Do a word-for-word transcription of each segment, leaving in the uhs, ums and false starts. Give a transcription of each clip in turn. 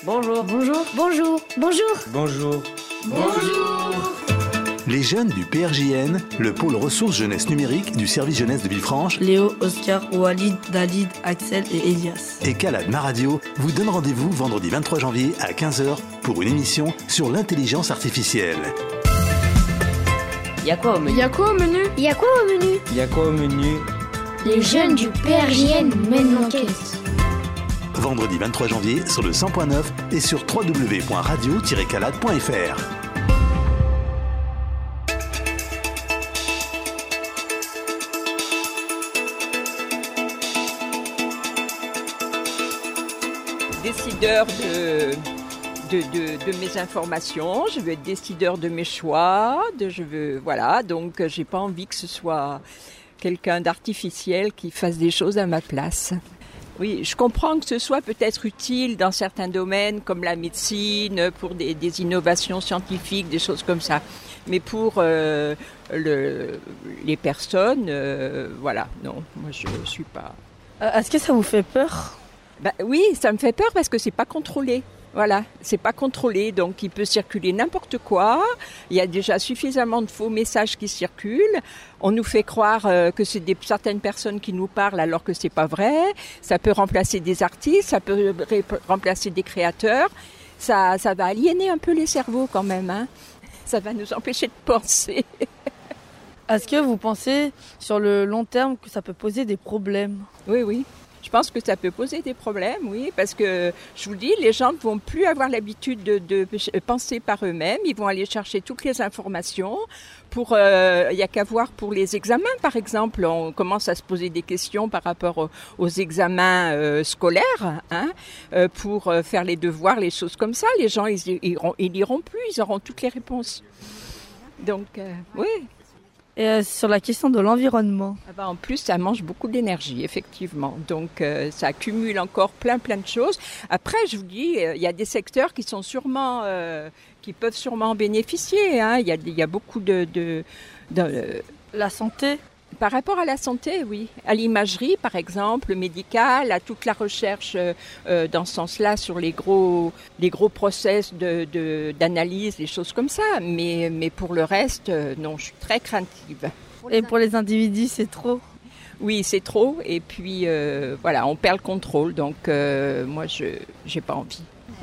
Bonjour. Bonjour. Bonjour. Bonjour. Bonjour. Bonjour. Les jeunes du P R J N, le pôle ressources jeunesse numérique du service jeunesse de Villefranche, Léo, Oscar, Walid, Dalid, Axel et Elias. Et Calad Ma Radio vous donne rendez-vous vendredi vingt-trois janvier à quinze heures pour une émission sur l'intelligence artificielle. Y'a quoi au menu? Y'a quoi au menu? Y'a quoi au menu? Y'a quoi au menu? Les jeunes du P R J N mènent l'enquête. Vendredi vingt-trois janvier sur le cent point neuf et sur w w w point radio tiret calad point f r. Décideur de, de, de, de mes informations, je veux être décideur de mes choix, de, je veux, voilà, donc j'ai pas envie que ce soit quelqu'un d'artificiel qui fasse des choses à ma place. Oui, je comprends que ce soit peut-être utile dans certains domaines comme la médecine, pour des, des innovations scientifiques, des choses comme ça. Mais pour euh, le, les personnes, euh, voilà, non, moi je ne suis pas... Euh, est-ce que ça vous fait peur? Ben, oui, ça me fait peur parce que c'est pas contrôlé. Voilà, c'est pas contrôlé, donc il peut circuler n'importe quoi. Il y a déjà suffisamment de faux messages qui circulent. On nous fait croire euh, que c'est des, certaines personnes qui nous parlent alors que c'est pas vrai. Ça peut remplacer des artistes, ça peut ré- remplacer des créateurs. Ça, ça va aliéner un peu les cerveaux quand même, hein. Ça va nous empêcher de penser. Est-ce que vous pensez sur le long terme que ça peut poser des problèmes? Oui, oui. Je pense que ça peut poser des problèmes, oui, parce que, je vous le dis, les gens ne vont plus avoir l'habitude de, de penser par eux-mêmes. Ils vont aller chercher toutes les informations. Pour, euh, il y a qu'à voir pour les examens, par exemple. On commence à se poser des questions par rapport aux, aux examens euh, scolaires, hein, euh, pour euh, faire les devoirs, les choses comme ça. Les gens, ils, ils, ils liront plus, ils auront toutes les réponses. Donc, euh, oui. Et euh, sur la question de l'environnement? Ah bah en plus, ça mange beaucoup d'énergie, effectivement. Donc, euh, ça accumule encore plein, plein de choses. Après, je vous dis, il euh, y a des secteurs qui sont sûrement, euh, qui peuvent sûrement en bénéficier. Hein. Il y a, il y a beaucoup de, de, de euh, La santé? Par rapport à la santé, oui. À l'imagerie, par exemple, médicale, à toute la recherche euh, dans ce sens-là sur les gros, les gros process de, de, d'analyse, des choses comme ça. Mais, mais pour le reste, euh, non, je suis très craintive. Et pour les individus, c'est trop? Oui, c'est trop. Et puis, euh, voilà, on perd le contrôle. Donc, euh, moi, je n'ai pas envie.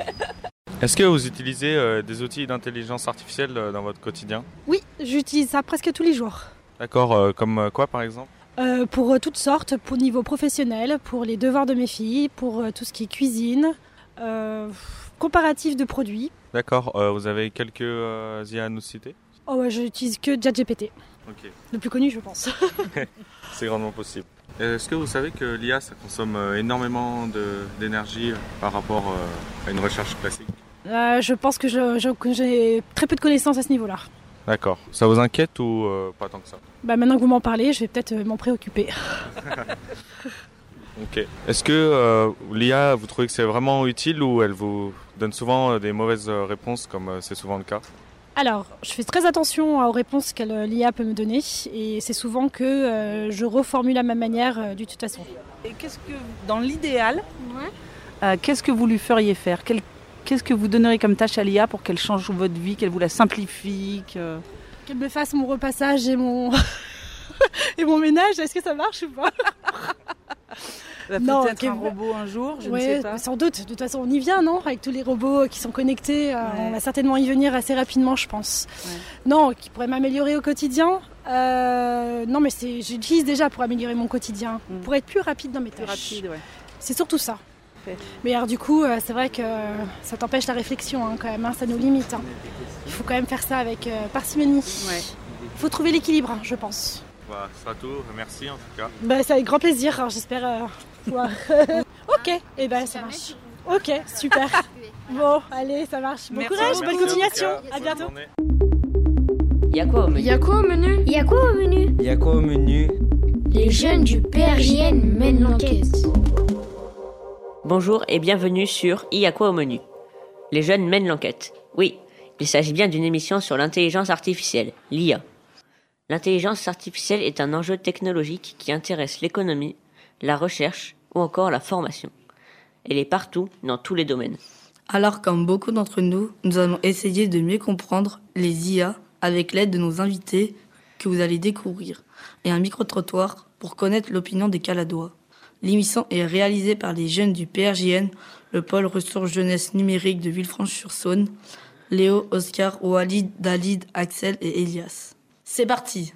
Est-ce que vous utilisez euh, des outils d'intelligence artificielle euh, dans votre quotidien? Oui, j'utilise ça presque tous les jours. D'accord, euh, comme euh, quoi par exemple? Euh, pour euh, toutes sortes, pour niveau professionnel, pour les devoirs de mes filles, pour euh, tout ce qui est cuisine, euh, comparatif de produits. D'accord, euh, vous avez quelques euh, I A à nous citer? Oh ouais, je n'utilise que ChatGPT. Ok. Le plus connu, je pense. C'est grandement possible. Est-ce que vous savez que l'I A, ça consomme euh, énormément de, d'énergie euh, par rapport euh, à une recherche classique? euh, Je pense que, je, je, que j'ai très peu de connaissances à ce niveau-là. D'accord. Ça vous inquiète ou euh, pas tant que ça? Bah, maintenant que vous m'en parlez, je vais peut-être euh, m'en préoccuper. Ok. Est-ce que euh, l'I A, vous trouvez que c'est vraiment utile ou elle vous donne souvent des mauvaises réponses comme euh, c'est souvent le cas? Alors, je fais très attention aux réponses que l'I A peut me donner et c'est souvent que euh, je reformule à ma manière euh, de toute façon. Et qu'est-ce que, dans l'idéal, Ouais. euh, qu'est-ce que vous lui feriez faire? Quel, Qu'est-ce que vous donneriez comme tâche à l'I A pour qu'elle change votre vie, qu'elle vous la simplifie que... Qu'elle me fasse mon repassage et mon, et mon ménage, est-ce que ça marche ou pas? Bah, Non, peut-être qu'elle- un robot un jour, je Ouais, ne sais pas. sans doute. De toute façon, on y vient, non? Avec tous les robots qui sont connectés, euh, Ouais. on va certainement y venir assez rapidement, je pense. Ouais. Non, qui pourrait m'améliorer au quotidien. Euh, non, mais c'est, j'utilise déjà pour améliorer mon quotidien, Mm. pour être plus rapide dans mes Plus tâches. rapide, ouais. C'est surtout ça. Fait. Mais alors du coup, euh, c'est vrai que ça t'empêche la réflexion hein, quand même, hein, ça nous limite. Hein. Il faut quand même faire ça avec euh, parcimonie. Ouais. Il faut trouver l'équilibre, hein, je pense. Bah, ce sera tout. Merci en tout cas. Bah, c'est avec grand plaisir, alors j'espère euh, pouvoir... ok, et ben ça marche. Ok, super. Bon, allez, ça marche. Bon Merci. courage, Merci bonne en tout continuation. cas. À Bonne bientôt. journée. Y'a quoi au menu? Y'a quoi au menu? Y'a quoi au menu? Y'a quoi au menu? Les jeunes du P R J N mènent l'enquête. Bonjour et bienvenue sur Il y a quoi au menu? Les jeunes mènent l'enquête. Oui, il s'agit bien d'une émission sur l'intelligence artificielle, l'I A. L'intelligence artificielle est un enjeu technologique qui intéresse l'économie, la recherche ou encore la formation. Elle est partout, dans tous les domaines. Alors, comme beaucoup d'entre nous, nous allons essayer de mieux comprendre les I A avec l'aide de nos invités que vous allez découvrir et un micro-trottoir pour connaître l'opinion des Caladois. L'émission est réalisée par les jeunes du P R J N, le pôle ressources jeunesse numérique de Villefranche-sur-Saône, Léo, Oscar, Walid, Dalid, Axel et Elias. C'est parti!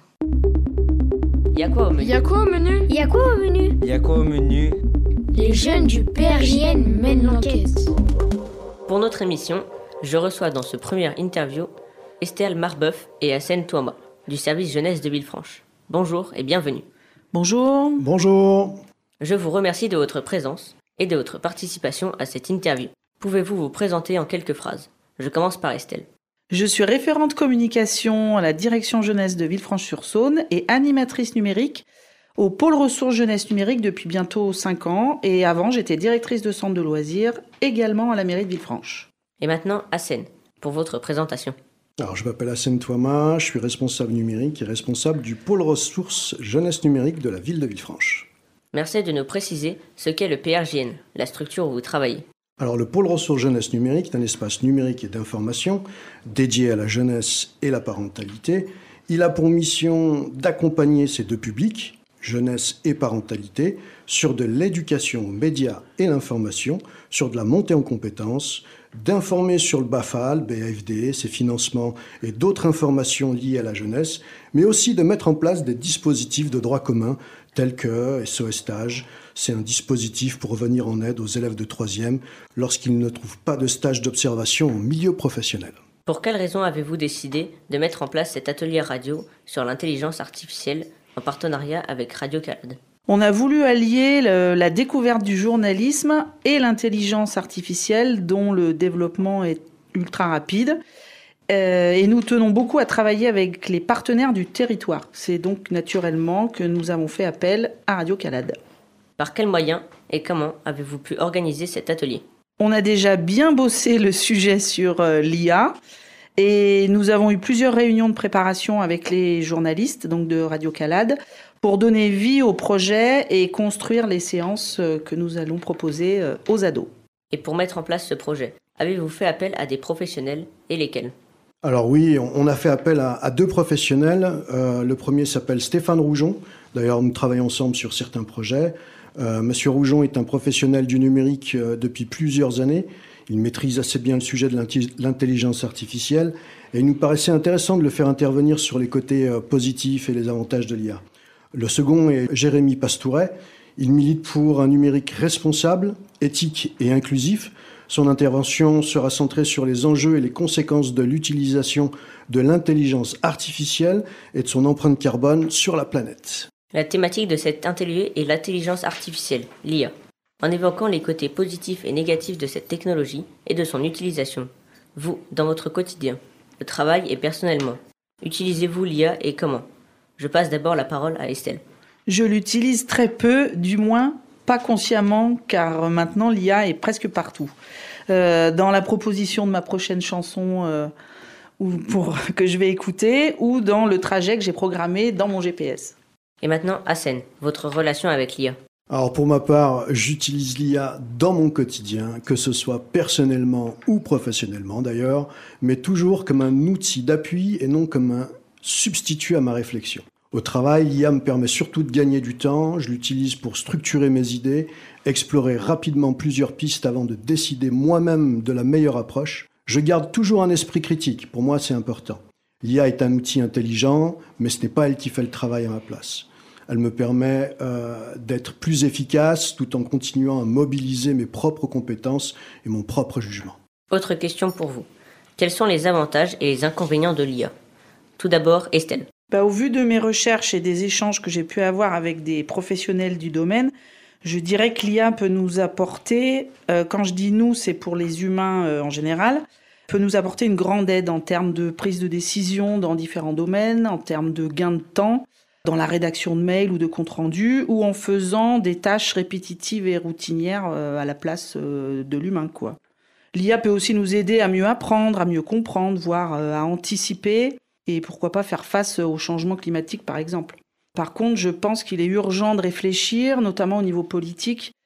Y'a quoi au menu? Y'a quoi au menu Y'a quoi au menu Y'a quoi au menu Les jeunes du P R J N mènent l'enquête. Pour notre émission, je reçois dans ce premier interview Estelle Marbeuf et Hassen Touama du service jeunesse de Villefranche. Bonjour et bienvenue. Bonjour. Bonjour. Je vous remercie de votre présence et de votre participation à cette interview. Pouvez-vous vous présenter en quelques phrases? Je commence par Estelle. Je suis référente communication à la direction jeunesse de Villefranche-sur-Saône et animatrice numérique au pôle ressources jeunesse numérique depuis bientôt cinq ans. Et avant, j'étais directrice de centre de loisirs, également à la mairie de Villefranche. Et maintenant, Hassen, pour votre présentation. Alors, je m'appelle Hassen Touama, je suis responsable numérique et responsable du pôle ressources jeunesse numérique de la ville de Villefranche. Merci de nous préciser ce qu'est le P R J N, la structure où vous travaillez. Alors, le pôle ressources jeunesse numérique est un espace numérique et d'information dédié à la jeunesse et la parentalité. Il a pour mission d'accompagner ces deux publics, jeunesse et parentalité, sur de l'éducation aux médias et l'information, sur de la montée en compétences, d'informer sur le B A F A, le B A F D, ses financements et d'autres informations liées à la jeunesse, mais aussi de mettre en place des dispositifs de droit commun tels que S O S Stage. C'est un dispositif pour venir en aide aux élèves de troisième lorsqu'ils ne trouvent pas de stage d'observation en milieu professionnel. Pour quelles raisons avez-vous décidé de mettre en place cet atelier radio sur l'intelligence artificielle en partenariat avec Radio Calade? On a voulu allier le, la découverte du journalisme et l'intelligence artificielle dont le développement est ultra rapide. Euh, et nous tenons beaucoup à travailler avec les partenaires du territoire. C'est donc naturellement que nous avons fait appel à Radio Calade. Par quels moyens et comment avez-vous pu organiser cet atelier? On a déjà bien bossé le sujet sur euh, l'I A et nous avons eu plusieurs réunions de préparation avec les journalistes donc de Radio Calade pour donner vie au projet et construire les séances que nous allons proposer aux ados. Et pour mettre en place ce projet, avez-vous fait appel à des professionnels et lesquels? Alors oui, on a fait appel à, à deux professionnels. Euh, le premier s'appelle Stéphane Roujon. D'ailleurs, nous travaillons ensemble sur certains projets. Euh, Monsieur Roujon est un professionnel du numérique euh, depuis plusieurs années. Il maîtrise assez bien le sujet de l'intelligence artificielle et il nous paraissait intéressant de le faire intervenir sur les côtés euh, positifs et les avantages de l'I A. Le second est Jérémy Pastouret. Il milite pour un numérique responsable, éthique et inclusif. Son intervention sera centrée sur les enjeux et les conséquences de l'utilisation de l'intelligence artificielle et de son empreinte carbone sur la planète. La thématique de cet atelier est l'intelligence artificielle, l'I A. En évoquant les côtés positifs et négatifs de cette technologie et de son utilisation, vous, dans votre quotidien, au travail et personnellement, utilisez-vous l'I A et comment? Je passe d'abord la parole à Estelle. Je l'utilise très peu, du moins pas consciemment, car maintenant l'I A est presque partout. Euh, dans la proposition de ma prochaine chanson euh, ou pour, que je vais écouter, ou dans le trajet que j'ai programmé dans mon G P S. Et maintenant, Hassen, votre relation avec l'I A. Alors pour ma part, j'utilise l'I A dans mon quotidien, que ce soit personnellement ou professionnellement d'ailleurs, mais toujours comme un outil d'appui et non comme un substitut à ma réflexion. Au travail, l'I A me permet surtout de gagner du temps, je l'utilise pour structurer mes idées, explorer rapidement plusieurs pistes avant de décider moi-même de la meilleure approche. Je garde toujours un esprit critique, pour moi c'est important. L'I A est un outil intelligent, mais ce n'est pas elle qui fait le travail à ma place. Elle me permet euh, d'être plus efficace tout en continuant à mobiliser mes propres compétences et mon propre jugement. Autre question pour vous. Quels sont les avantages et les inconvénients de l'I A? Tout d'abord, Estelle. Bah, au vu de mes recherches et des échanges que j'ai pu avoir avec des professionnels du domaine, je dirais que l'I A peut nous apporter, euh, quand je dis nous, c'est pour les humains euh, en général, peut nous apporter une grande aide en termes de prise de décision dans différents domaines, en termes de gain de temps, dans la rédaction de mails ou de comptes rendus, ou en faisant des tâches répétitives et routinières euh, à la place euh, de l'humain, quoi. L'I A peut aussi nous aider à mieux apprendre, à mieux comprendre, voire euh, à anticiper, et pourquoi pas faire face au changement climatique, par exemple. Par contre, je pense qu'il est urgent de réfléchir, notamment au niveau politique,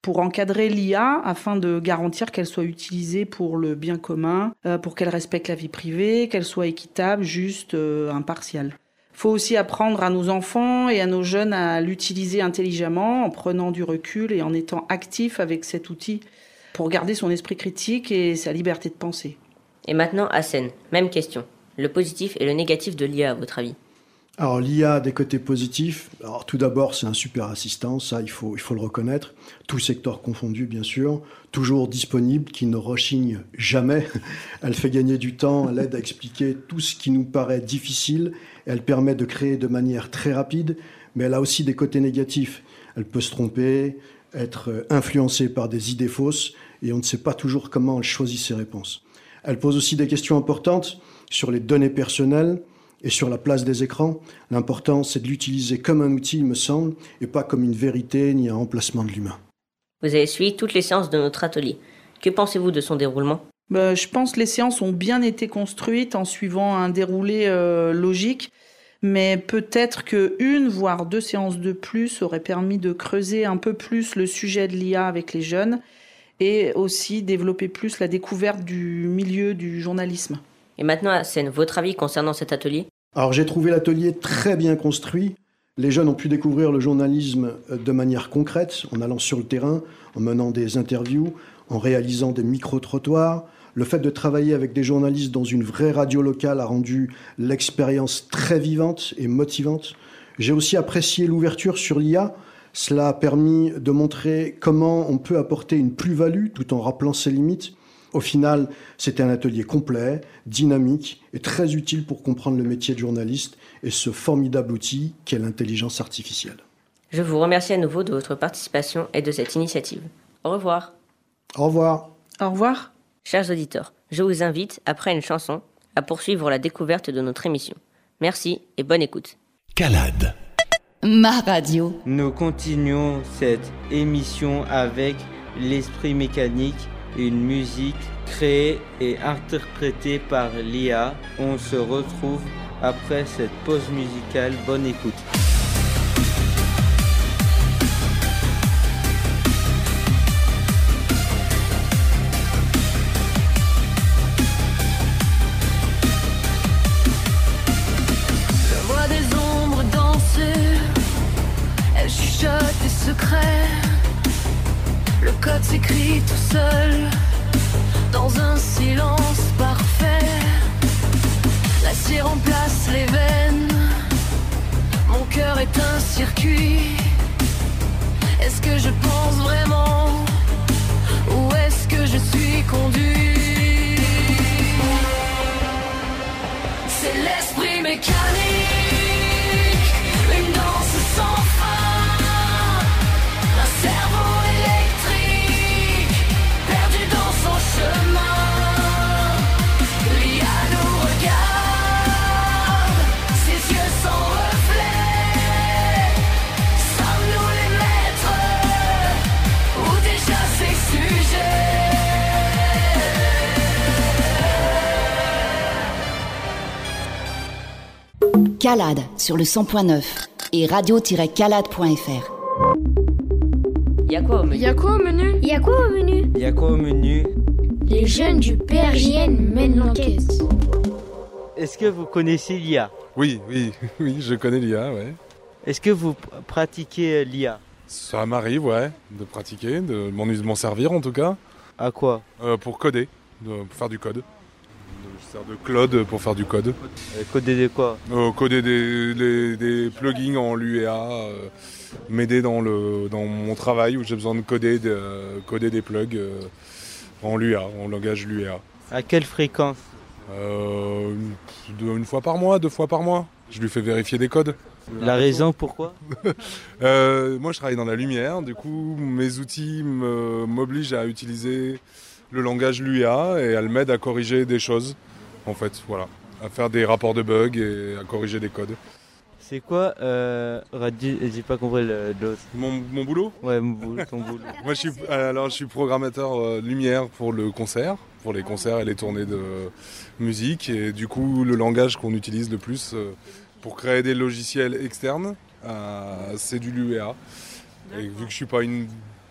pour encadrer l'I A afin de garantir qu'elle soit utilisée pour le bien commun, euh, pour qu'elle respecte la vie privée, qu'elle soit équitable, juste, euh, impartiale. Il faut aussi apprendre à nos enfants et à nos jeunes à l'utiliser intelligemment, en prenant du recul et en étant actifs avec cet outil pour garder son esprit critique et sa liberté de penser. Et maintenant, Hassen, même question. Le positif et le négatif de l'I A, à votre avis ? Alors l'I A a des côtés positifs. Alors tout d'abord, c'est un super assistant, ça il faut, il faut le reconnaître. Tout secteur confondu, bien sûr. Toujours disponible, qui ne rechigne jamais. Elle fait gagner du temps, elle aide à expliquer tout ce qui nous paraît difficile. Elle permet de créer de manière très rapide, mais elle a aussi des côtés négatifs. Elle peut se tromper, être influencée par des idées fausses, et on ne sait pas toujours comment elle choisit ses réponses. Elle pose aussi des questions importantes sur les données personnelles et sur la place des écrans. L'important, c'est de l'utiliser comme un outil, il me semble, et pas comme une vérité ni un remplacement de l'humain. Vous avez suivi toutes les séances de notre atelier. Que pensez-vous de son déroulement ? Ben, je pense que les séances ont bien été construites en suivant un déroulé euh, logique, mais peut-être qu'une, voire deux séances de plus auraient permis de creuser un peu plus le sujet de l'I A avec les jeunes et aussi développer plus la découverte du milieu du journalisme. Et maintenant, Hassen, votre avis concernant cet atelier ? Alors j'ai trouvé l'atelier très bien construit. Les jeunes ont pu découvrir le journalisme de manière concrète, en allant sur le terrain, en menant des interviews, en réalisant des micro-trottoirs. Le fait de travailler avec des journalistes dans une vraie radio locale a rendu l'expérience très vivante et motivante. J'ai aussi apprécié l'ouverture sur l'I A. Cela a permis de montrer comment on peut apporter une plus-value tout en rappelant ses limites. Au final, c'était un atelier complet, dynamique et très utile pour comprendre le métier de journaliste et ce formidable outil qu'est l'intelligence artificielle. Je vous remercie à nouveau de votre participation et de cette initiative. Au revoir. Au revoir. Au revoir. Chers auditeurs, je vous invite, après une chanson, à poursuivre la découverte de notre émission. Merci et bonne écoute. Calade. Ma radio. Nous continuons cette émission avec l'esprit mécanique, une musique créée et interprétée par l'I A. On se retrouve après cette pause musicale. Bonne écoute. Secret, le code s'écrit tout seul dans un silence parfait. L'acier remplace les veines, mon cœur est un circuit. Est-ce que je pense vraiment ou est-ce que je suis conduit? C'est l'esprit mécanique, une danse sans fin. Cerveau électrique, perdu dans son chemin. L'I A nous regarde, ses yeux sans reflet. Sommes-nous les maîtres ou déjà ses sujets? Calade sur le cent point neuf et radio tiret calade point f r. Y'a quoi au menu? Y'a quoi au menu? Y'a quoi au menu? Y'a quoi au menu? Les jeunes du P R J N mènent l'enquête. Est-ce que vous connaissez l'I A? Oui, oui, oui, je connais l'I A, ouais. Est-ce que vous pratiquez l'I A? Ça m'arrive, ouais, de pratiquer, de m'en, de m'en servir en tout cas. À quoi? euh, Pour coder, de, pour faire du code. Je sers de Claude pour faire du code. Euh, coder de quoi? euh, Coder des, des, des plugins en l'U E A, euh, m'aider dans, le, dans mon travail où j'ai besoin de coder, de, coder des plugs euh, en l'U E A, en langage l'U E A. À quelle fréquence? euh, une, une fois par mois, deux fois par mois. Je lui fais vérifier des codes. La raison pourquoi? euh, Moi je travaille dans la lumière, du coup mes outils me, m'obligent à utiliser le langage l'U E A et elle m'aide à corriger des choses, en fait, voilà. À faire des rapports de bugs et à corriger des codes. C'est quoi euh, radio... J'ai pas compris le, l'autre. Mon, mon boulot? Ouais, mon boulot, ton boulot. Moi je suis, alors, je suis programmateur euh, lumière pour le concert, pour les concerts et les tournées de musique. Et du coup le langage qu'on utilise le plus euh, pour créer des logiciels externes, euh, c'est du l'U E A. Et vu que je suis pas une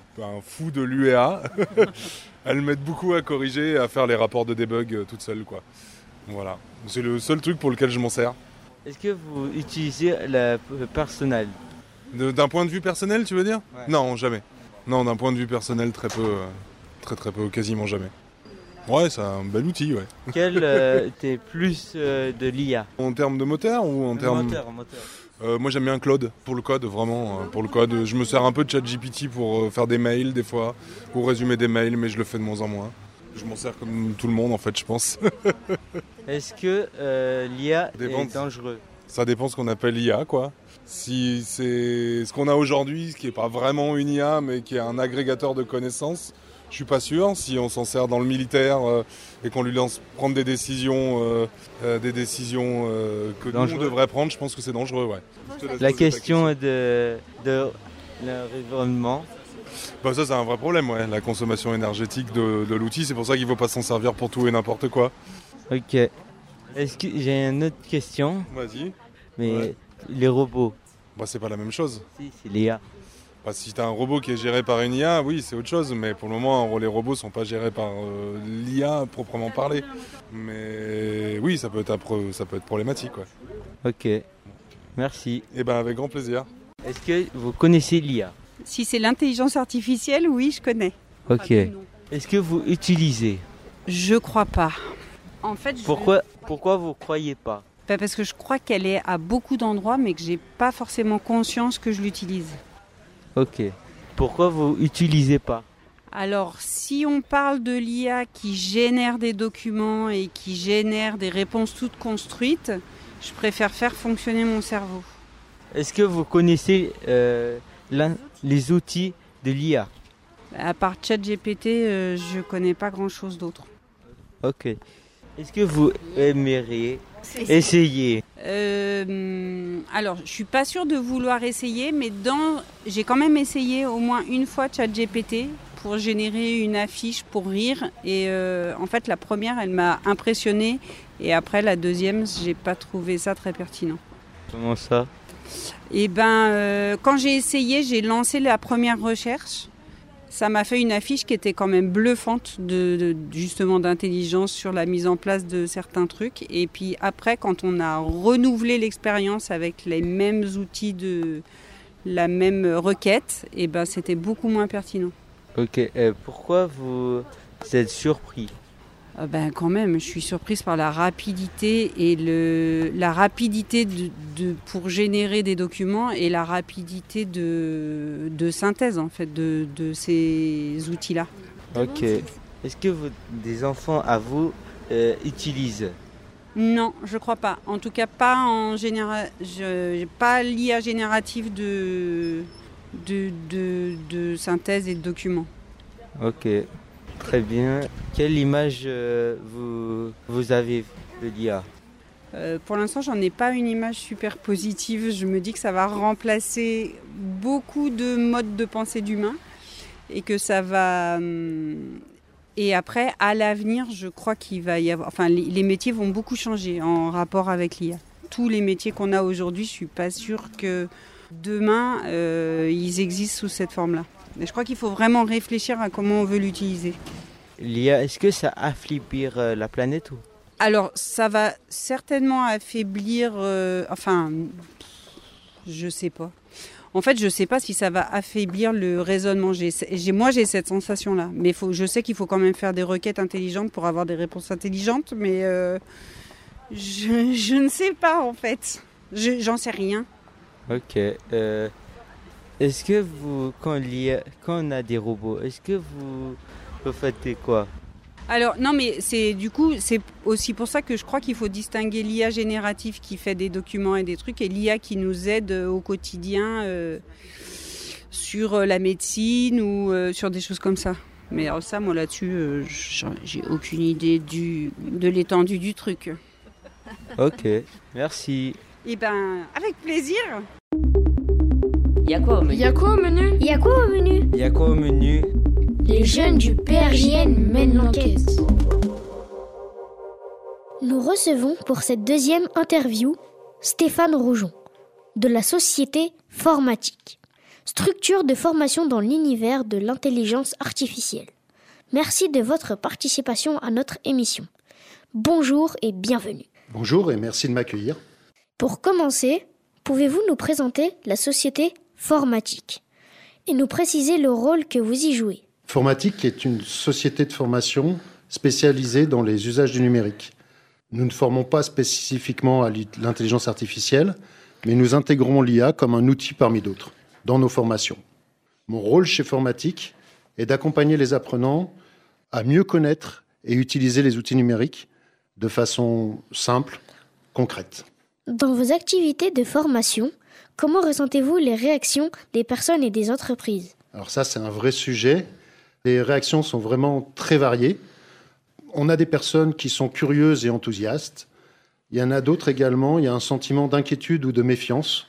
un fou de l'U E A. Elles m'aident beaucoup à corriger et à faire les rapports de debug euh, toute seule, quoi. Voilà. C'est le seul truc pour lequel je m'en sers. Est-ce que vous utilisez le personnel? De- D'un point de vue personnel, tu veux dire? Ouais. Non, jamais. Non, d'un point de vue personnel, très peu. euh, très très peu, quasiment jamais. Ouais, c'est un bel outil, ouais. Quel euh, t'es plus euh, de l'I A? En termes de moteur ou en termes... Moteur, moteur. Euh, moi j'aime bien Claude pour le code, vraiment euh, pour le code. Je me sers un peu de ChatGPT pour euh, faire des mails des fois, ou résumer des mails, mais je le fais de moins en moins. Je m'en sers comme tout le monde en fait, je pense. Est-ce que euh, l'I A Dépend. est dangereux? Ça dépend ce qu'on appelle I A, quoi. Si c'est ce qu'on a aujourd'hui, ce qui n'est pas vraiment une I A, mais qui est un agrégateur de connaissances, je suis pas sûr. Si on s'en sert dans le militaire euh, et qu'on lui lance prendre des décisions, euh, euh, des décisions euh, que nous on Dangereux. devrait prendre, je pense que c'est dangereux, ouais. Je te laisse La poser ta question de, de l'environnement. Bah ça c'est un vrai problème, ouais. La consommation énergétique de, de l'outil, c'est pour ça qu'il ne faut pas s'en servir pour tout et n'importe quoi. Ok. Est-ce que j'ai une autre question? Vas-y. Mais Ouais. les robots, Bah c'est pas la même chose. si, c'est l'I A. Bah, si tu as un robot qui est géré par une I A, oui, c'est autre chose. Mais pour le moment, les robots sont pas gérés par euh, l'I A proprement parlé. Mais oui, ça peut être, appre- ça peut être problématique. Ouais. Ok. Merci. Et ben avec grand plaisir. Est-ce que vous connaissez l'I A? Si c'est l'intelligence artificielle, oui, je connais. Ok. Est-ce que vous utilisez? Je crois pas. En fait, je... Pourquoi, pourquoi vous croyez pas? Bah, parce que je crois qu'elle est à beaucoup d'endroits, mais que j'ai pas forcément conscience que je l'utilise. Ok. Pourquoi vous utilisez pas? Alors, si on parle de l'I A qui génère des documents et qui génère des réponses toutes construites, je préfère faire fonctionner mon cerveau. Est-ce que vous connaissez euh, l'un- les outils de l'I A? À part ChatGPT, euh, je connais pas grand-chose d'autre. Ok. Est-ce que vous aimeriez essayer? Euh, alors, je suis pas sûre de vouloir essayer, mais dans, j'ai quand même essayé au moins une fois ChatGPT pour générer une affiche pour rire. Et euh, en fait, la première, elle m'a impressionnée, et après la deuxième, j'ai pas trouvé ça très pertinent. Comment ça? Et ben, euh, quand j'ai essayé, j'ai lancé la première recherche. Ça m'a fait une affiche qui était quand même bluffante, de, de- justement d'intelligence sur la mise en place de certains trucs. Et puis après, quand on a renouvelé l'expérience avec les mêmes outils de la même requête, et ben c'était beaucoup moins pertinent. Ok. Euh, pourquoi vous êtes surpris? Ah ben quand même, je suis surprise par la rapidité et le, la rapidité de, de- pour générer des documents et la rapidité de, de synthèse en fait de, de ces outils-là. Ok. Est-ce que vous, des enfants à vous euh, utilisent? Non, je crois pas. En tout cas, pas en général, je, pas l'I A générative de, de, de, de synthèse et de documents. Ok. Très bien. Quelle image euh, vous, vous avez de l'I A? Euh, pour l'instant, j'en ai pas une image super positive. Je me dis que ça va remplacer beaucoup de modes de pensée d'humains et que ça va. hum, Et après, à l'avenir, je crois qu'il va y avoir. Enfin, les, les métiers vont beaucoup changer en rapport avec l'I A. Tous les métiers qu'on a aujourd'hui, je suis pas sûre que demain euh, ils existent sous cette forme-là. Et je crois qu'il faut vraiment réfléchir à comment on veut l'utiliser. L'I A, est-ce que ça affaiblir euh, la planète ou? Alors, ça va certainement affaiblir. euh, enfin, je sais pas. En fait, je sais pas si ça va affaiblir le raisonnement. J'ai, j'ai- moi, j'ai cette sensation-là. Mais faut, je sais qu'il faut quand même faire des requêtes intelligentes pour avoir des réponses intelligentes. Mais euh, je, je ne sais pas, en fait. Je, j'en sais rien. Ok. Euh, est-ce que vous, quand, l'I A, quand on a des robots, est-ce que vous, vous faites quoi? Alors non, mais c'est du coup c'est aussi pour ça que je crois qu'il faut distinguer l'I A générative qui fait des documents et des trucs et l'I A qui nous aide au quotidien euh, sur la médecine ou euh, sur des choses comme ça. Mais alors ça, moi là-dessus, euh, j'en- j'ai aucune idée du de l'étendue du truc. Ok. Merci. Eh ben, avec plaisir. Y a quoi au menu? Y a quoi au menu Y a quoi au menu Il y a quoi au menu? Les jeunes du P R J N mènent l'enquête. Nous recevons pour cette deuxième interview Stéphane Roujon, de la société Formatique. structure de formation dans l'univers de l'intelligence artificielle. Merci de votre participation à notre émission. Bonjour et bienvenue. Bonjour et merci de m'accueillir. Pour commencer, pouvez-vous nous présenter la société Formatique et nous préciser le rôle que vous y jouez? Formatique est une société de formation spécialisée dans les usages du numérique. Nous ne formons pas spécifiquement à l'intelligence artificielle, mais nous intégrons l'I A comme un outil parmi d'autres dans nos formations. Mon rôle chez Formatique est d'accompagner les apprenants à mieux connaître et utiliser les outils numériques de façon simple, concrète. Dans vos activités de formation, comment ressentez-vous les réactions des personnes et des entreprises? Alors ça, c'est un vrai sujet. Les réactions sont vraiment très variées. On a des personnes qui sont curieuses et enthousiastes. Il y en a d'autres également, il y a un sentiment d'inquiétude ou de méfiance.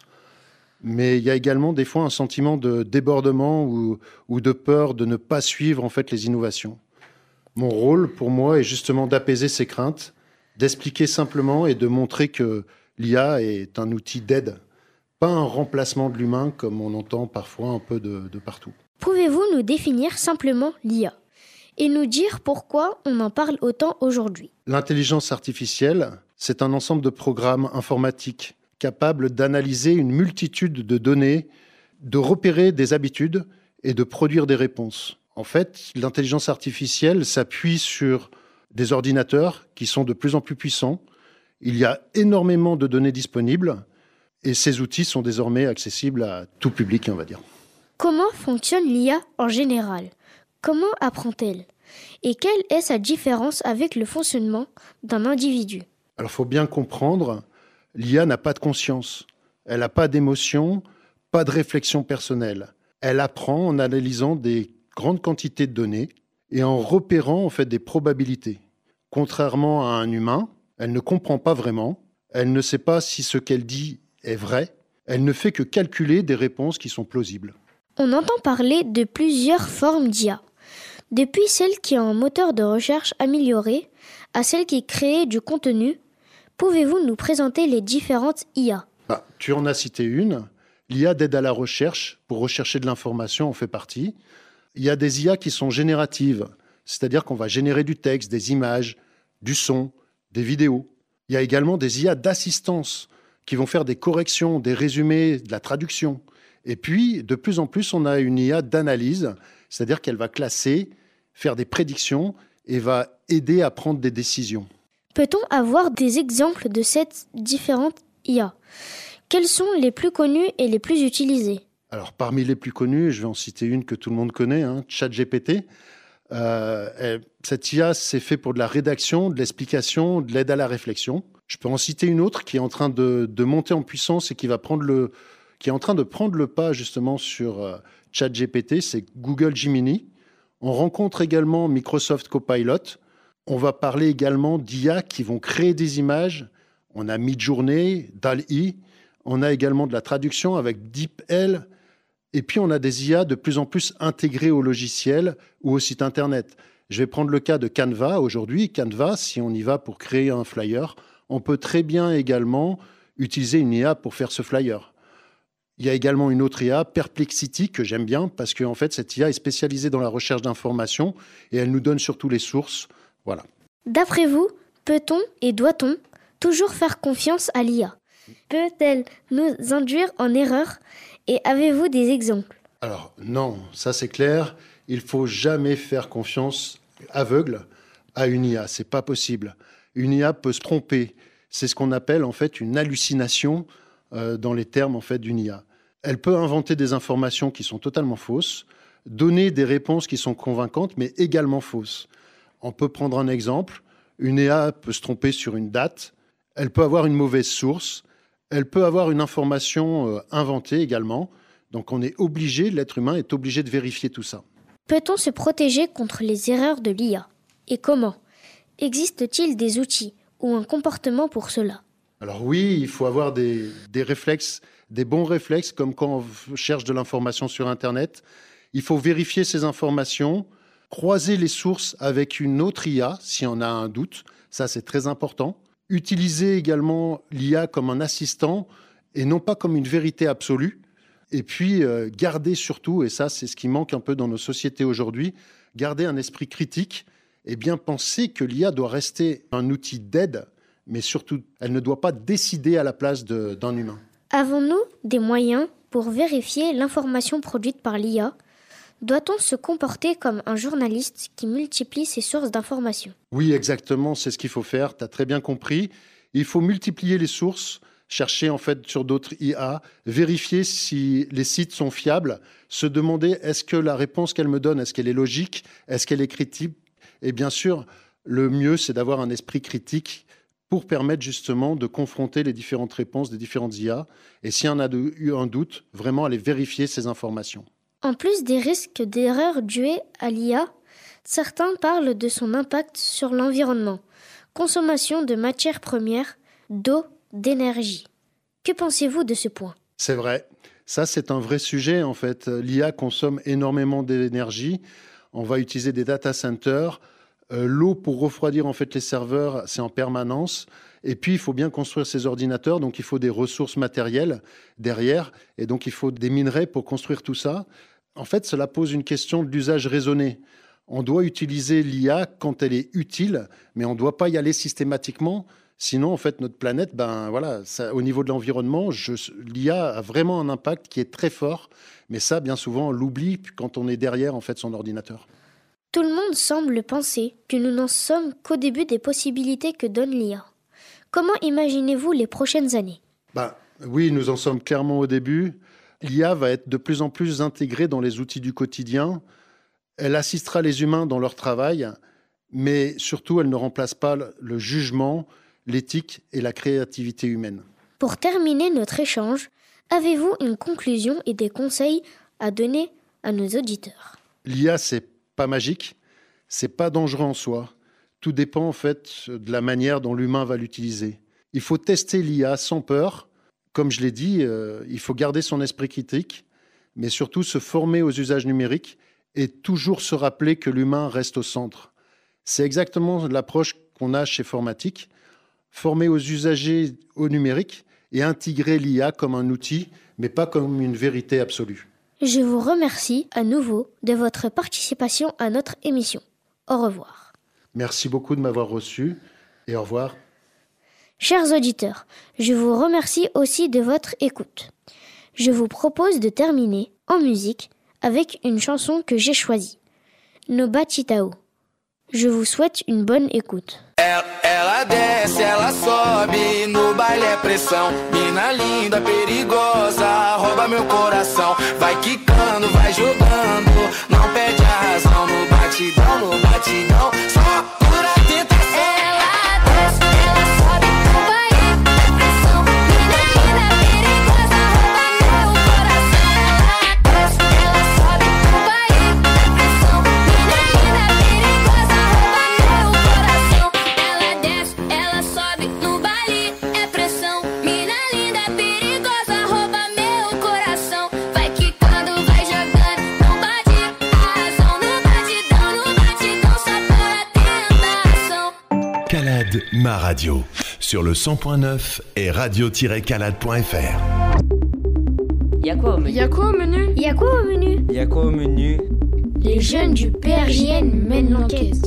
Mais il y a également des fois un sentiment de débordement ou, ou de peur de ne pas suivre en fait les innovations. Mon rôle, pour moi, est justement d'apaiser ces craintes, d'expliquer simplement et de montrer que l'I A est un outil d'aide, pas un remplacement de l'humain comme on entend parfois un peu de, de partout. Pouvez-vous nous définir simplement l'I A et nous dire pourquoi on en parle autant aujourd'hui? L'intelligence artificielle, c'est un ensemble de programmes informatiques capables d'analyser une multitude de données, de repérer des habitudes et de produire des réponses. En fait, l'intelligence artificielle s'appuie sur des ordinateurs qui sont de plus en plus puissants. Il y a énormément de données disponibles et ces outils sont désormais accessibles à tout public, on va dire. Comment fonctionne l'I A en général? Comment apprend-elle? Et quelle est sa différence avec le fonctionnement d'un individu? Alors, il faut bien comprendre, l'I A n'a pas de conscience, elle n'a pas d'émotion, pas de réflexion personnelle. Elle apprend en analysant des grandes quantités de données et en repérant en fait des probabilités. Contrairement à un humain, elle ne comprend pas vraiment, elle ne sait pas si ce qu'elle dit est vrai, elle ne fait que calculer des réponses qui sont plausibles. On entend parler de plusieurs formes d'I A, depuis celle qui a un moteur de recherche amélioré à celle qui crée du contenu. Pouvez-vous nous présenter les différentes I A? Bah, tu en as cité une. L'I A d'aide à la recherche, pour rechercher de l'information, en fait partie. Il y a des I A qui sont génératives, c'est-à-dire qu'on va générer du texte, des images, du son, des vidéos. Il y a également des I A d'assistance qui vont faire des corrections, des résumés, de la traduction. Et puis, de plus en plus, on a une I A d'analyse, c'est-à-dire qu'elle va classer, faire des prédictions et va aider à prendre des décisions. Peut-on avoir des exemples de ces différentes I A? Quelles sont les plus connues et les plus utilisées? Alors, parmi les plus connues, je vais en citer une que tout le monde connaît, hein, ChatGPT. Euh, elle, cette I A, c'est fait pour de la rédaction, de l'explication, de l'aide à la réflexion. Je peux en citer une autre qui est en train de, de monter en puissance et qui va prendre le, qui est en train de prendre le pas justement sur euh, ChatGPT, c'est Google Gemini. On rencontre également Microsoft Copilot. On va parler également d'I A qui vont créer des images. On a Midjourney, D A L L-E. On a également de la traduction avec DeepL. Et puis, on a des I A de plus en plus intégrées au logiciel ou au site Internet. Je vais prendre le cas de Canva. Aujourd'hui, Canva, si on y va pour créer un flyer, on peut très bien également utiliser une I A pour faire ce flyer. Il y a également une autre I A, Perplexity, que j'aime bien parce qu'en fait, cette I A est spécialisée dans la recherche d'informations et elle nous donne surtout les sources. Voilà. D'après vous, peut-on et doit-on toujours faire confiance à l'I A? Peut-elle nous induire en erreur? Et avez-vous des exemples? Alors non, ça c'est clair. Il ne faut jamais faire confiance aveugle à une I A. C'est pas possible. Une I A peut se tromper. C'est ce qu'on appelle en fait une hallucination euh, dans les termes en fait d'une I A. Elle peut inventer des informations qui sont totalement fausses, donner des réponses qui sont convaincantes, mais également fausses. On peut prendre un exemple. Une I A peut se tromper sur une date. Elle peut avoir une mauvaise source. Elle peut avoir une information euh, inventée également. Donc on est obligé, l'être humain est obligé de vérifier tout ça. Peut-on se protéger contre les erreurs de l'I A? Et comment? Existe-t-il des outils ou un comportement pour cela? Alors oui, il faut avoir des, des réflexes, des bons réflexes, comme quand on cherche de l'information sur Internet. Il faut vérifier ces informations, croiser les sources avec une autre I A si on a un doute. Ça, c'est très important. Utiliser également l'I A comme un assistant et non pas comme une vérité absolue. Et puis, euh, garder surtout, et ça c'est ce qui manque un peu dans nos sociétés aujourd'hui, garder un esprit critique et bien penser que l'I A doit rester un outil d'aide, mais surtout, elle ne doit pas décider à la place de, d'un humain. Avons-nous des moyens pour vérifier l'information produite par l'I A ? Doit-on se comporter comme un journaliste qui multiplie ses sources d'informations ? Oui, exactement, c'est ce qu'il faut faire, tu as très bien compris. Il faut multiplier les sources, chercher en fait sur d'autres I A, vérifier si les sites sont fiables, se demander est-ce que la réponse qu'elle me donne, est-ce qu'elle est logique, est-ce qu'elle est critique ? Et bien sûr, le mieux, c'est d'avoir un esprit critique pour permettre justement de confronter les différentes réponses des différentes I A. Et si on a de, eu un doute, vraiment aller vérifier ces informations. En plus des risques d'erreurs dues à l'I A, certains parlent de son impact sur l'environnement, consommation de matières premières, d'eau, d'énergie. Que pensez-vous de ce point ? C'est vrai, ça c'est un vrai sujet en fait. L'I A consomme énormément d'énergie, on va utiliser des data centers, euh, l'eau pour refroidir en fait les serveurs, c'est en permanence. Et puis, il faut bien construire ces ordinateurs, donc il faut des ressources matérielles derrière, et donc il faut des minerais pour construire tout ça. En fait, cela pose une question de l'usage raisonné. On doit utiliser l'I A quand elle est utile, mais on ne doit pas y aller systématiquement. Sinon, en fait, notre planète, ben voilà, ça, au niveau de l'environnement, je, l'I A a vraiment un impact qui est très fort, mais ça, bien souvent, on l'oublie quand on est derrière en fait son ordinateur. Tout le monde semble penser que nous n'en sommes qu'au début des possibilités que donne l'I A. Comment imaginez-vous les prochaines années ? Ben, oui, nous en sommes clairement au début. L'I A va être de plus en plus intégrée dans les outils du quotidien. Elle assistera les humains dans leur travail, mais surtout, elle ne remplace pas le jugement, l'éthique et la créativité humaine. Pour terminer notre échange, avez-vous une conclusion et des conseils à donner à nos auditeurs ? L'I A, c'est pas magique, c'est pas dangereux en soi. Tout dépend en fait de la manière dont l'humain va l'utiliser. Il faut tester l'I A sans peur. Comme je l'ai dit, euh, il faut garder son esprit critique, mais surtout se former aux usages numériques et toujours se rappeler que l'humain reste au centre. C'est exactement l'approche qu'on a chez Formatique. Former aux usagers au numérique et intégrer l'I A comme un outil, mais pas comme une vérité absolue. Je vous remercie à nouveau de votre participation à notre émission. Au revoir. Merci beaucoup de m'avoir reçu et au revoir. Chers auditeurs, je vous remercie aussi de votre écoute. Je vous propose de terminer en musique avec une chanson que j'ai choisie, No Batidão. Je vous souhaite une bonne écoute. Ela, ela desce, ela sobe, no baile é pressão. Mina linda, perigosa, rouba meu coração. Vai quicando, vai jogando, não perde a razão. No batidão, no batidão, só pura tentação. Ela desce, ela sobe, no baile é pressão. Mina linda, perigosa, rouba meu coração. Ela desce, ela sobe, no baile é pressão. Mina linda, perigosa, rouba meu coração. Ela desce, ela sobe, no baile é pressão. Mina linda, perigosa, rouba meu coração. Vai quicando, vai jogando, não bate a razão. No batidão, no batidão, só pura tentação. Calade, ma radio, sur le cent point neuf et radio tiret calade point f r. Y'a quoi au menu Y'a quoi au menu Y'a quoi au menu Il y a quoi au menu? Les jeunes du P R J N mènent l'enquête.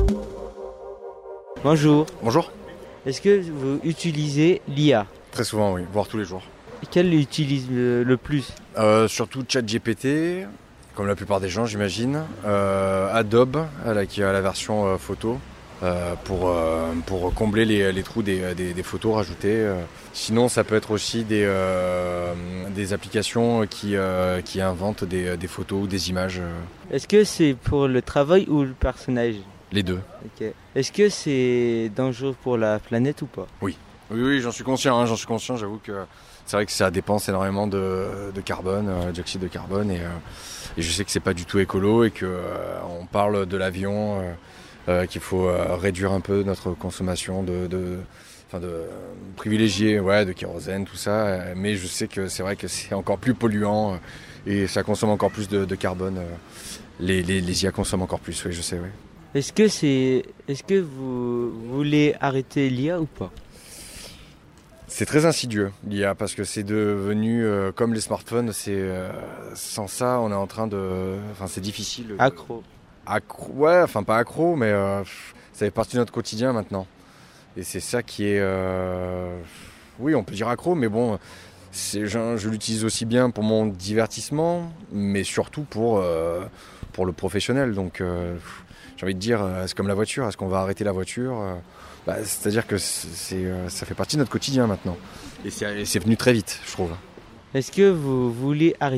Bonjour. Bonjour. Est-ce que vous utilisez l'I A? Très souvent, oui, voire tous les jours. Quelle utilise le, le plus? Euh, surtout ChatGPT, comme la plupart des gens, j'imagine. Euh, Adobe, là, qui a la version euh, photo, euh, pour, euh, pour combler les, les trous des, des, des photos rajoutées. Euh. Sinon, ça peut être aussi des, euh, des applications qui, euh, qui inventent des, des photos ou des images. euh. Est-ce que c'est pour le travail ou le personnage? Les deux. Ok. Est-ce que c'est dangereux pour la planète ou pas? Oui. Oui, oui, j'en suis conscient, hein, j'en suis conscient, j'avoue que c'est vrai que ça dépense énormément de, de carbone, euh, dioxyde de carbone, et, euh, et je sais que c'est pas du tout écolo et que euh, on parle de l'avion, euh, euh, qu'il faut euh, réduire un peu notre consommation de, de, enfin de privilégier, ouais, de kérosène, tout ça, euh, mais je sais que c'est vrai que c'est encore plus polluant euh, et ça consomme encore plus de, de carbone. Euh, les, les, les I A consomment encore plus, oui, je sais, oui. Est-ce que c'est, est-ce que vous voulez arrêter l'I A ou pas? C'est très insidieux, l'I A, parce que c'est devenu euh, comme les smartphones. C'est, euh, sans ça, on est en train de... Enfin, c'est difficile. Accro. Accro, ouais, enfin pas accro, mais euh, ça fait partie de notre quotidien maintenant. Et c'est ça qui est... Euh, oui, on peut dire accro, mais bon, c'est, je, je l'utilise aussi bien pour mon divertissement, mais surtout pour, euh, pour le professionnel. Donc, euh, j'ai envie de dire, c'est comme la voiture. Est-ce qu'on va arrêter la voiture ? Bah, c'est-à-dire que c'est, euh, ça fait partie de notre quotidien maintenant. Et c'est, et c'est venu très vite, je trouve. Est-ce que vous voulez arrêter ?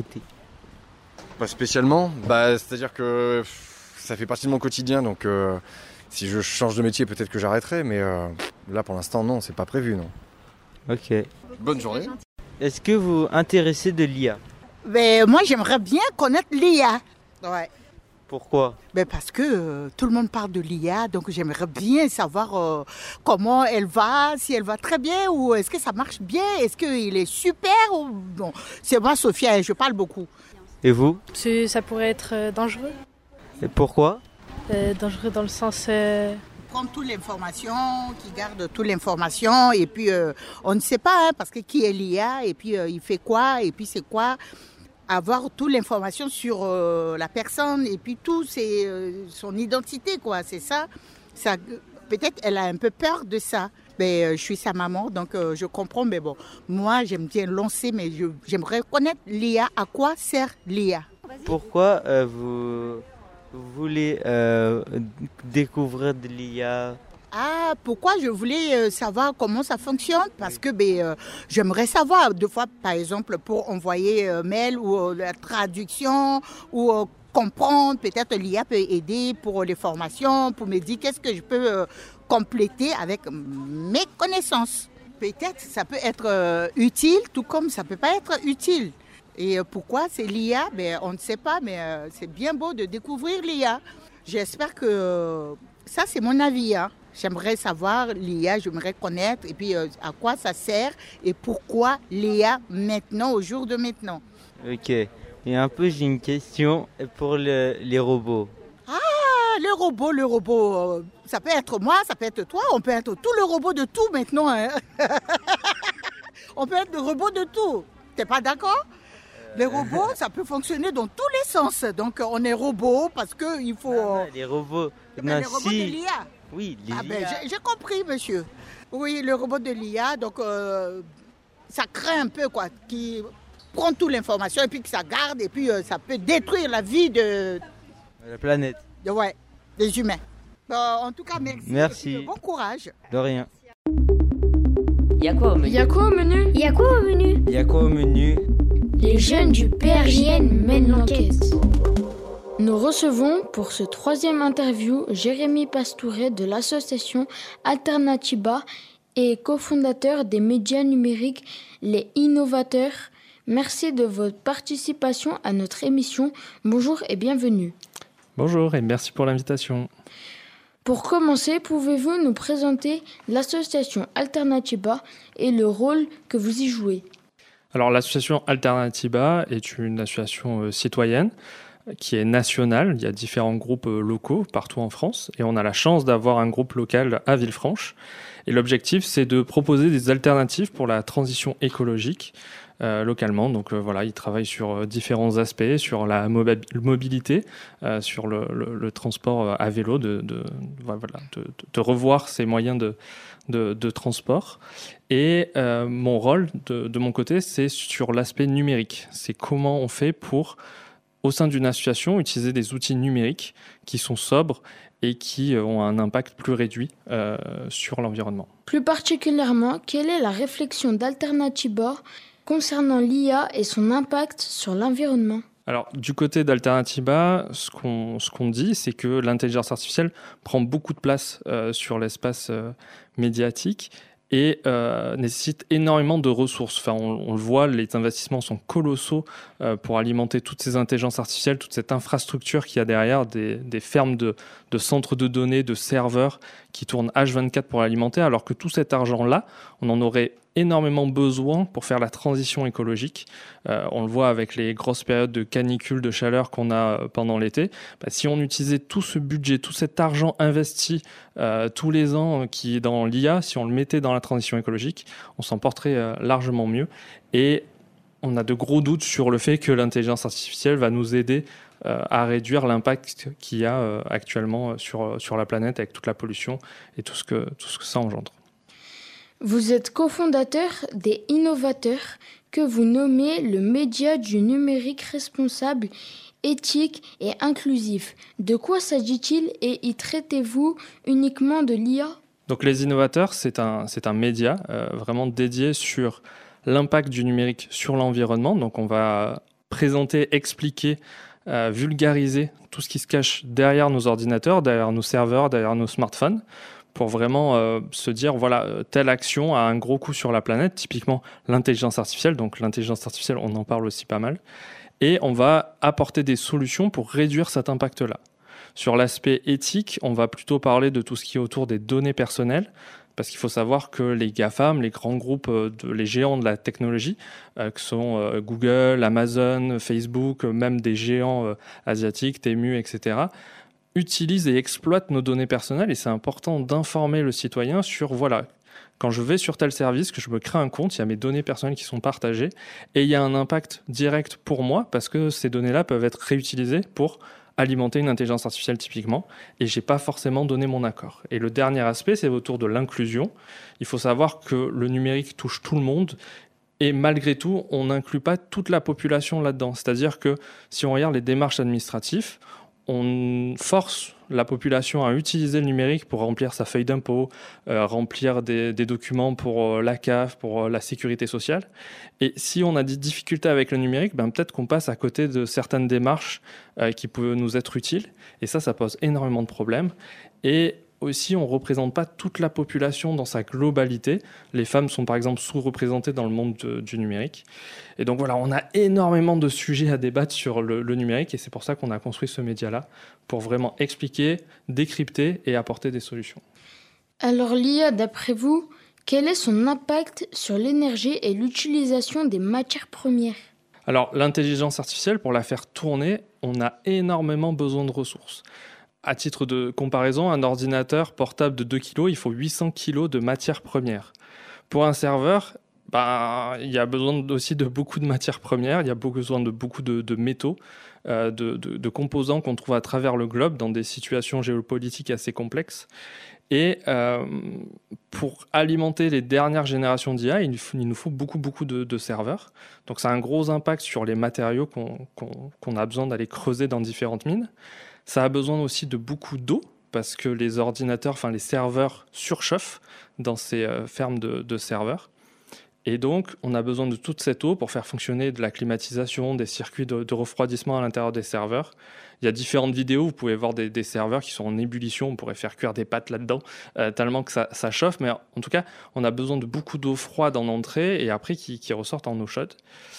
Pas spécialement. Bah, c'est-à-dire que ça fait partie de mon quotidien. Donc, euh, si je change de métier, peut-être que j'arrêterai. Mais euh, là, pour l'instant, non, c'est pas prévu, non. Ok. Bonne journée. Est-ce que vous vous intéressez de l'I A ? Ben, moi, j'aimerais bien connaître l'I A. Ouais. Pourquoi ? Ben parce que euh, tout le monde parle de l'I A, donc j'aimerais bien savoir euh, comment elle va, si elle va très bien ou est-ce que ça marche bien, est-ce qu'il est super ou bon. C'est moi, Sophia, je parle beaucoup. Et vous ? C'est, ça pourrait être euh, dangereux. Et pourquoi ? euh, Dangereux dans le sens... Euh... Prendre toute l'information, qui garde toute l'information et puis euh, on ne sait pas hein, parce que qui est l'I A et puis euh, il fait quoi et puis c'est quoi. Avoir toute l'information sur euh, la personne et puis tout, c'est euh, son identité, quoi. C'est ça. ça. Peut-être elle a un peu peur de ça. Mais euh, je suis sa maman, donc euh, je comprends. Mais bon, moi, j'aime bien lancer, mais je, j'aimerais connaître l'I A. À quoi sert l'I A ? Pourquoi euh, vous, vous voulez euh, découvrir de l'I A ? Ah, pourquoi je voulais euh, savoir comment ça fonctionne ? Parce que ben, euh, j'aimerais savoir, deux fois, par exemple, pour envoyer euh, mail ou euh, la traduction ou euh, comprendre, peut-être l'I A peut aider pour les formations, pour me dire qu'est-ce que je peux euh, compléter avec mes connaissances. Peut-être ça peut être euh, utile, tout comme ça ne peut pas être utile. Et euh, pourquoi c'est l'I A ? Ben, on ne sait pas, mais euh, c'est bien beau de découvrir l'I A. J'espère que euh, ça, c'est mon avis, hein. J'aimerais savoir l'I A, j'aimerais connaître et puis euh, à quoi ça sert et pourquoi l'I A maintenant, au jour de maintenant. Ok. Et un peu, j'ai une question pour le, les robots. Ah, les robots, le robot, euh, ça peut être moi, ça peut être toi, on peut être tout le robot de tout maintenant. Hein. On peut être le robot de tout. T'es pas d'accord ? Les robots, ça peut fonctionner dans tous les sens. Donc on est robot parce qu'il faut... Ah, les robots, ben, non, les robots si. de l'I A. Oui, les ah ben, I A. j'ai, j'ai compris, monsieur. Oui, le robot de l'I A, donc euh, ça craint un peu, quoi, qui prend toute l'information et puis que ça garde et puis euh, ça peut détruire la vie de... La planète. de ouais, des humains. Bon, en tout cas, merci. Merci. Et puis, bon courage. De rien. Y a quoi au menu ? Y a quoi au menu Y a quoi au menu Il y a quoi au menu ? Les jeunes du P R J N mènent l'enquête. Nous recevons pour ce troisième interview Jérémy Pastouret de l'association Alternatiba et cofondateur des médias numériques Les Innovateurs. Merci de votre participation à notre émission. Bonjour et bienvenue. Bonjour et merci pour l'invitation. Pour commencer, pouvez-vous nous présenter l'association Alternatiba et le rôle que vous y jouez ? Alors l'association Alternatiba est une association euh, citoyenne qui est nationale. Il y a différents groupes euh, locaux partout en France et on a la chance d'avoir un groupe local à Villefranche. Et l'objectif, c'est de proposer des alternatives pour la transition écologique euh, localement. Donc euh, voilà, ils travaillent sur euh, différents aspects, sur la mobi- mobilité, euh, sur le, le, le transport à vélo, de, de, voilà, de, de, de revoir ces moyens de, de, de transport. Et euh, mon rôle, de, de mon côté, c'est sur l'aspect numérique. C'est comment on fait pour, au sein d'une association, utiliser des outils numériques qui sont sobres et qui ont un impact plus réduit euh, sur l'environnement. Plus particulièrement, quelle est la réflexion d'Alternatiba concernant l'I A et son impact sur l'environnement ? Alors, du côté d'Alternatiba, ce qu'on, ce qu'on dit, c'est que l'intelligence artificielle prend beaucoup de place euh, sur l'espace euh, médiatique et euh, nécessite énormément de ressources. Enfin, on, on le voit, les investissements sont colossaux euh, pour alimenter toutes ces intelligences artificielles, toute cette infrastructure qu'il y a derrière, des, des fermes de, de centres de données, de serveurs qui tournent H vingt-quatre pour l'alimenter, alors que tout cet argent-là, on en aurait énormément besoin pour faire la transition écologique. Euh, on le voit avec les grosses périodes de canicule, de chaleur qu'on a pendant l'été. Bah, si on utilisait tout ce budget, tout cet argent investi euh, tous les ans euh, qui est dans l'I A, si on le mettait dans la transition écologique, on s'en porterait euh, largement mieux. Et on a de gros doutes sur le fait que l'intelligence artificielle va nous aider euh, à réduire l'impact qu'il y a euh, actuellement sur, sur la planète avec toute la pollution et tout ce que, tout ce que ça engendre. Vous êtes cofondateur des Innovateurs, que vous nommez le média du numérique responsable, éthique et inclusif. De quoi s'agit-il et y traitez-vous uniquement de l'I A ? Donc les Innovateurs, c'est un, c'est un média euh, vraiment dédié sur l'impact du numérique sur l'environnement. Donc on va présenter, expliquer, euh, vulgariser tout ce qui se cache derrière nos ordinateurs, derrière nos serveurs, derrière nos smartphones, pour vraiment euh, se dire, voilà, telle action a un gros coût sur la planète, typiquement l'intelligence artificielle. Donc l'intelligence artificielle, on en parle aussi pas mal. Et on va apporter des solutions pour réduire cet impact-là. Sur l'aspect éthique, on va plutôt parler de tout ce qui est autour des données personnelles, parce qu'il faut savoir que les GAFAM, les grands groupes, de, les géants de la technologie, euh, que sont euh, Google, Amazon, Facebook, même des géants euh, asiatiques, Temu, et cetera, utilisent et exploitent nos données personnelles, et c'est important d'informer le citoyen sur, voilà, quand je vais sur tel service, que je me crée un compte, il y a mes données personnelles qui sont partagées, et il y a un impact direct pour moi, parce que ces données-là peuvent être réutilisées pour alimenter une intelligence artificielle typiquement, et j'ai pas forcément donné mon accord. Et le dernier aspect, c'est autour de l'inclusion. Il faut savoir que le numérique touche tout le monde, et malgré tout, on n'inclut pas toute la population là-dedans. C'est-à-dire que si on regarde les démarches administratives, on force la population à utiliser le numérique pour remplir sa feuille d'impôt, euh, remplir des, des documents pour euh, la C A F, pour euh, la sécurité sociale. Et si on a des difficultés avec le numérique, ben peut-être qu'on passe à côté de certaines démarches euh, qui peuvent nous être utiles. Et ça, ça pose énormément de problèmes. Et aussi, on ne représente pas toute la population dans sa globalité. Les femmes sont par exemple sous-représentées dans le monde de, du numérique. Et donc voilà, on a énormément de sujets à débattre sur le, le numérique, et c'est pour ça qu'on a construit ce média-là, pour vraiment expliquer, décrypter et apporter des solutions. Alors l'I A, d'après vous, quel est son impact sur l'énergie et l'utilisation des matières premières ? Alors l'intelligence artificielle, pour la faire tourner, on a énormément besoin de ressources. À titre de comparaison, un ordinateur portable de deux kilos, il faut huit cents kilos de matières premières. Pour un serveur, ben, il y a besoin aussi de beaucoup de matières premières, il y a besoin de beaucoup de, de métaux, euh, de, de, de composants qu'on trouve à travers le globe dans des situations géopolitiques assez complexes. Et euh, pour alimenter les dernières générations d'I A, il, il nous faut beaucoup, beaucoup de, de serveurs. Donc ça a un gros impact sur les matériaux qu'on, qu'on, qu'on a besoin d'aller creuser dans différentes mines. Ça a besoin aussi de beaucoup d'eau, parce que les ordinateurs, enfin les serveurs surchauffent dans ces euh, fermes de, de serveurs. Et donc, on a besoin de toute cette eau pour faire fonctionner de la climatisation, des circuits de, de refroidissement à l'intérieur des serveurs. Il y a différentes vidéos, vous pouvez voir des, des serveurs qui sont en ébullition, on pourrait faire cuire des pâtes là-dedans, euh, tellement que ça, ça chauffe. Mais en tout cas, on a besoin de beaucoup d'eau froide en entrée et après qui, qui ressortent en eau chaude.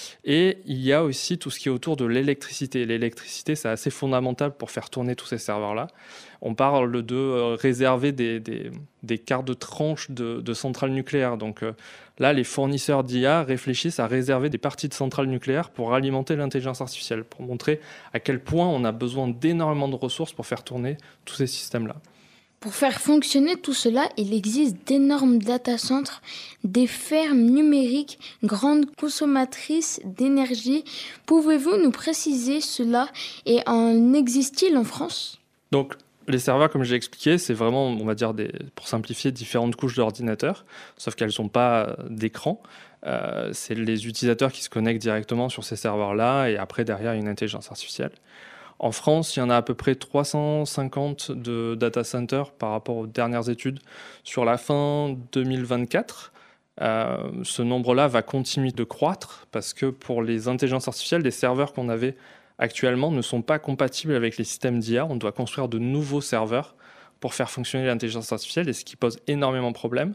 Et il y a aussi tout ce qui est autour de l'électricité. L'électricité, c'est assez fondamental pour faire tourner tous ces serveurs-là. On parle de euh, réserver des, des, des quarts de tranche de, de centrales nucléaires. Donc euh, là, les fournisseurs d'I A réfléchissent à réserver des parties de centrales nucléaires pour alimenter l'intelligence artificielle, pour montrer à quel point on a besoin d'énormément de ressources pour faire tourner tous ces systèmes-là. Pour faire fonctionner tout cela, il existe d'énormes data centers, des fermes numériques, grandes consommatrices d'énergie. Pouvez-vous nous préciser cela et en existe-t-il en France ? Donc, les serveurs, comme j'ai expliqué, c'est vraiment, on va dire, des, pour simplifier, différentes couches d'ordinateurs, sauf qu'elles ne sont pas d'écran. Euh, c'est les utilisateurs qui se connectent directement sur ces serveurs-là et après, derrière, il y a une intelligence artificielle. En France, il y en a à peu près trois cent cinquante de data centers par rapport aux dernières études sur la fin deux mille vingt-quatre. Euh, ce nombre-là va continuer de croître parce que pour les intelligences artificielles, les serveurs qu'on avait actuellement ne sont pas compatibles avec les systèmes d'I A. On doit construire de nouveaux serveurs pour faire fonctionner l'intelligence artificielle, et ce qui pose énormément de problèmes.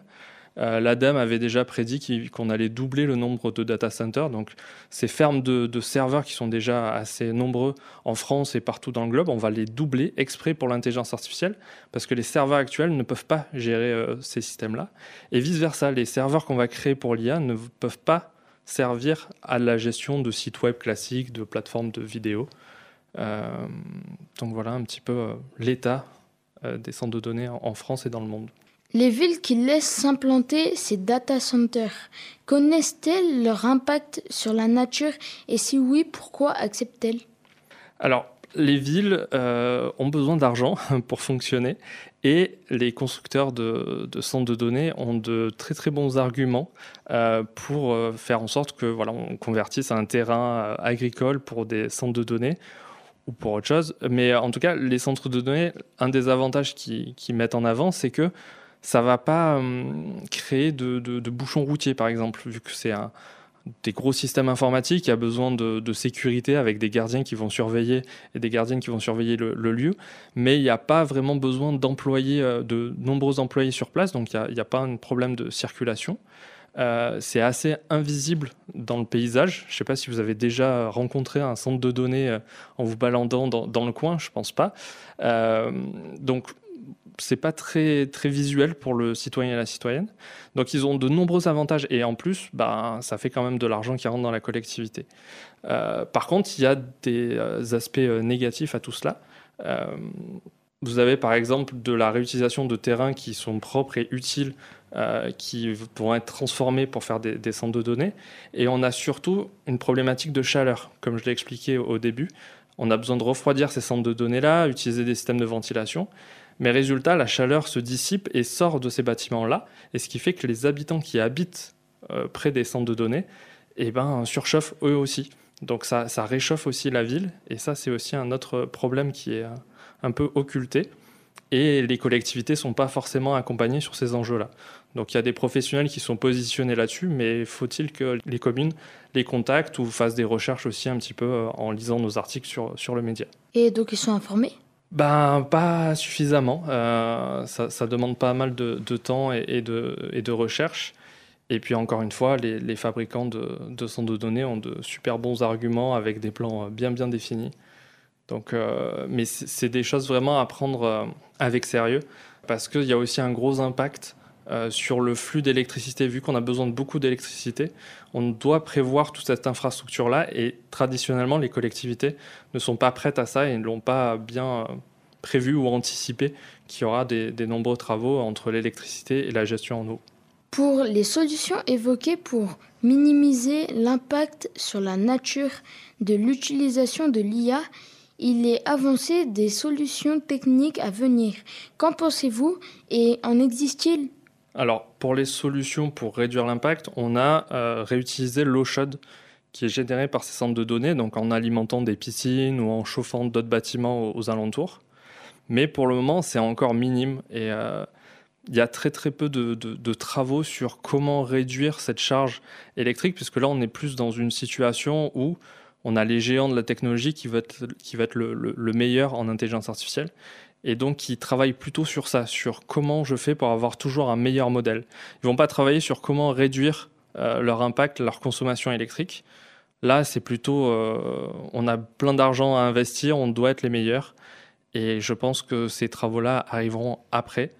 Euh, L'ADEME avait déjà prédit qu'on allait doubler le nombre de data centers. Donc, ces fermes de, de serveurs qui sont déjà assez nombreux en France et partout dans le globe, on va les doubler exprès pour l'intelligence artificielle parce que les serveurs actuels ne peuvent pas gérer euh, ces systèmes-là. Et vice-versa, les serveurs qu'on va créer pour l'I A ne peuvent pas servir à la gestion de sites web classiques, de plateformes de vidéo. Euh, donc voilà un petit peu euh, l'état euh, des centres de données en, en France et dans le monde. Les villes qui laissent s'implanter ces data centers, connaissent-elles leur impact sur la nature et si oui, pourquoi acceptent-elles ? Alors, les villes euh, ont besoin d'argent pour fonctionner et les constructeurs de, de centres de données ont de très très bons arguments euh, pour euh, faire en sorte que voilà, on convertisse un terrain euh, agricole pour des centres de données ou pour autre chose. Mais en tout cas, les centres de données, un des avantages qu'ils, qu'ils mettent en avant, c'est que ça ne va pas hum, créer de, de, de bouchons routiers, par exemple, vu que c'est un, des gros systèmes informatiques, il y a besoin de, de sécurité avec des gardiens qui vont surveiller et des gardiennes qui vont surveiller le, le lieu, mais il n'y a pas vraiment besoin d'employés, de nombreux employés sur place, donc il n'y a, a pas un problème de circulation. Euh, c'est assez invisible dans le paysage. Je ne sais pas si vous avez déjà rencontré un centre de données en vous baladant dans, dans le coin, je ne pense pas. Euh, donc, c'est pas très, très visuel pour le citoyen et la citoyenne. Donc, ils ont de nombreux avantages. Et en plus, bah, ça fait quand même de l'argent qui rentre dans la collectivité. Euh, par contre, il y a des euh, aspects euh, négatifs à tout cela. Euh, vous avez, par exemple, de la réutilisation de terrains qui sont propres et utiles, euh, qui vont être transformés pour faire des, des centres de données. Et on a surtout une problématique de chaleur, comme je l'ai expliqué au début. On a besoin de refroidir ces centres de données-là, utiliser des systèmes de ventilation. Mais résultat, la chaleur se dissipe et sort de ces bâtiments-là, et ce qui fait que les habitants qui habitent euh, près des centres de données eh ben, surchauffent eux aussi. Donc ça, ça réchauffe aussi la ville, et ça c'est aussi un autre problème qui est euh, un peu occulté. Et les collectivités ne sont pas forcément accompagnées sur ces enjeux-là. Donc il y a des professionnels qui sont positionnés là-dessus, mais faut-il que les communes les contactent ou fassent des recherches aussi un petit peu euh, en lisant nos articles sur, sur le média. Et donc ils sont informés ? Ben, pas suffisamment. Euh, ça, ça demande pas mal de, de temps et, et, de, et de recherche. Et puis, encore une fois, les, les fabricants de, de centres de données ont de super bons arguments avec des plans bien, bien définis. Donc, euh, mais c'est, c'est des choses vraiment à prendre euh, avec sérieux parce qu'il y a aussi un gros impact euh, sur le flux d'électricité. Vu qu'on a besoin de beaucoup d'électricité, on doit prévoir toute cette infrastructure-là et traditionnellement, les collectivités ne sont pas prêtes à ça et ne l'ont pas bien prévu ou anticipé qu'il y aura des, des nombreux travaux entre l'électricité et la gestion en eau. Pour les solutions évoquées pour minimiser l'impact sur la nature de l'utilisation de l'I A, il est avancé des solutions techniques à venir. Qu'en pensez-vous et en existe-t-il ? Alors, pour les solutions pour réduire l'impact, on a euh, réutilisé l'eau chaude qui est générée par ces centres de données, donc en alimentant des piscines ou en chauffant d'autres bâtiments aux, aux alentours. Mais pour le moment, c'est encore minime et il euh, y a très très peu de, de, de travaux sur comment réduire cette charge électrique, puisque là, on est plus dans une situation où on a les géants de la technologie qui vont être, qui va être le, le, le meilleur en intelligence artificielle. Et donc, ils travaillent plutôt sur ça, sur comment je fais pour avoir toujours un meilleur modèle. Ils ne vont pas travailler sur comment réduire euh, leur impact, leur consommation électrique. Là, c'est plutôt, euh, on a plein d'argent à investir, on doit être les meilleurs. Et je pense que ces travaux-là arriveront après.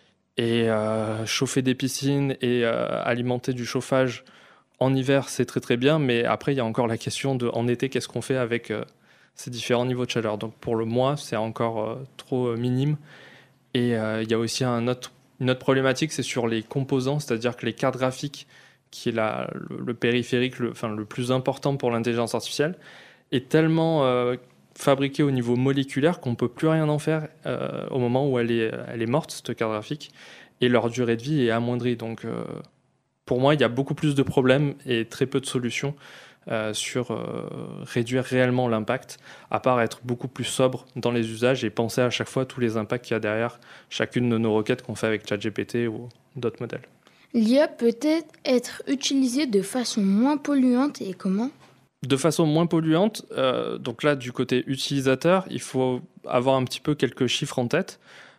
Et euh, chauffer des piscines et euh, alimenter du chauffage en hiver, c'est très très bien. Mais après, il y a encore la question de, en été, qu'est-ce qu'on fait avec... Euh, ces différents niveaux de chaleur. Donc pour le mois, c'est encore euh, trop euh, minime. Et il euh, y a aussi un autre, une autre problématique, c'est sur les composants, c'est-à-dire que les cartes graphiques, qui est la, le, le périphérique le, enfin, le plus important pour l'intelligence artificielle, est tellement euh, fabriqué au niveau moléculaire qu'on ne peut plus rien en faire euh, au moment où elle est, elle est morte, cette carte graphique, et leur durée de vie est amoindrie. Donc euh, pour moi, il y a beaucoup plus de problèmes et très peu de solutions Euh, sur euh, réduire réellement l'impact, à part être beaucoup plus sobre dans les usages et penser à chaque fois à tous les impacts qu'il y a derrière chacune de nos requêtes qu'on fait avec ChatGPT ou d'autres modèles. L'I A peut-être être utilisée de façon moins polluante et comment ? De façon moins polluante, euh, donc là du côté utilisateur, il faut avoir un petit peu quelques chiffres en tête.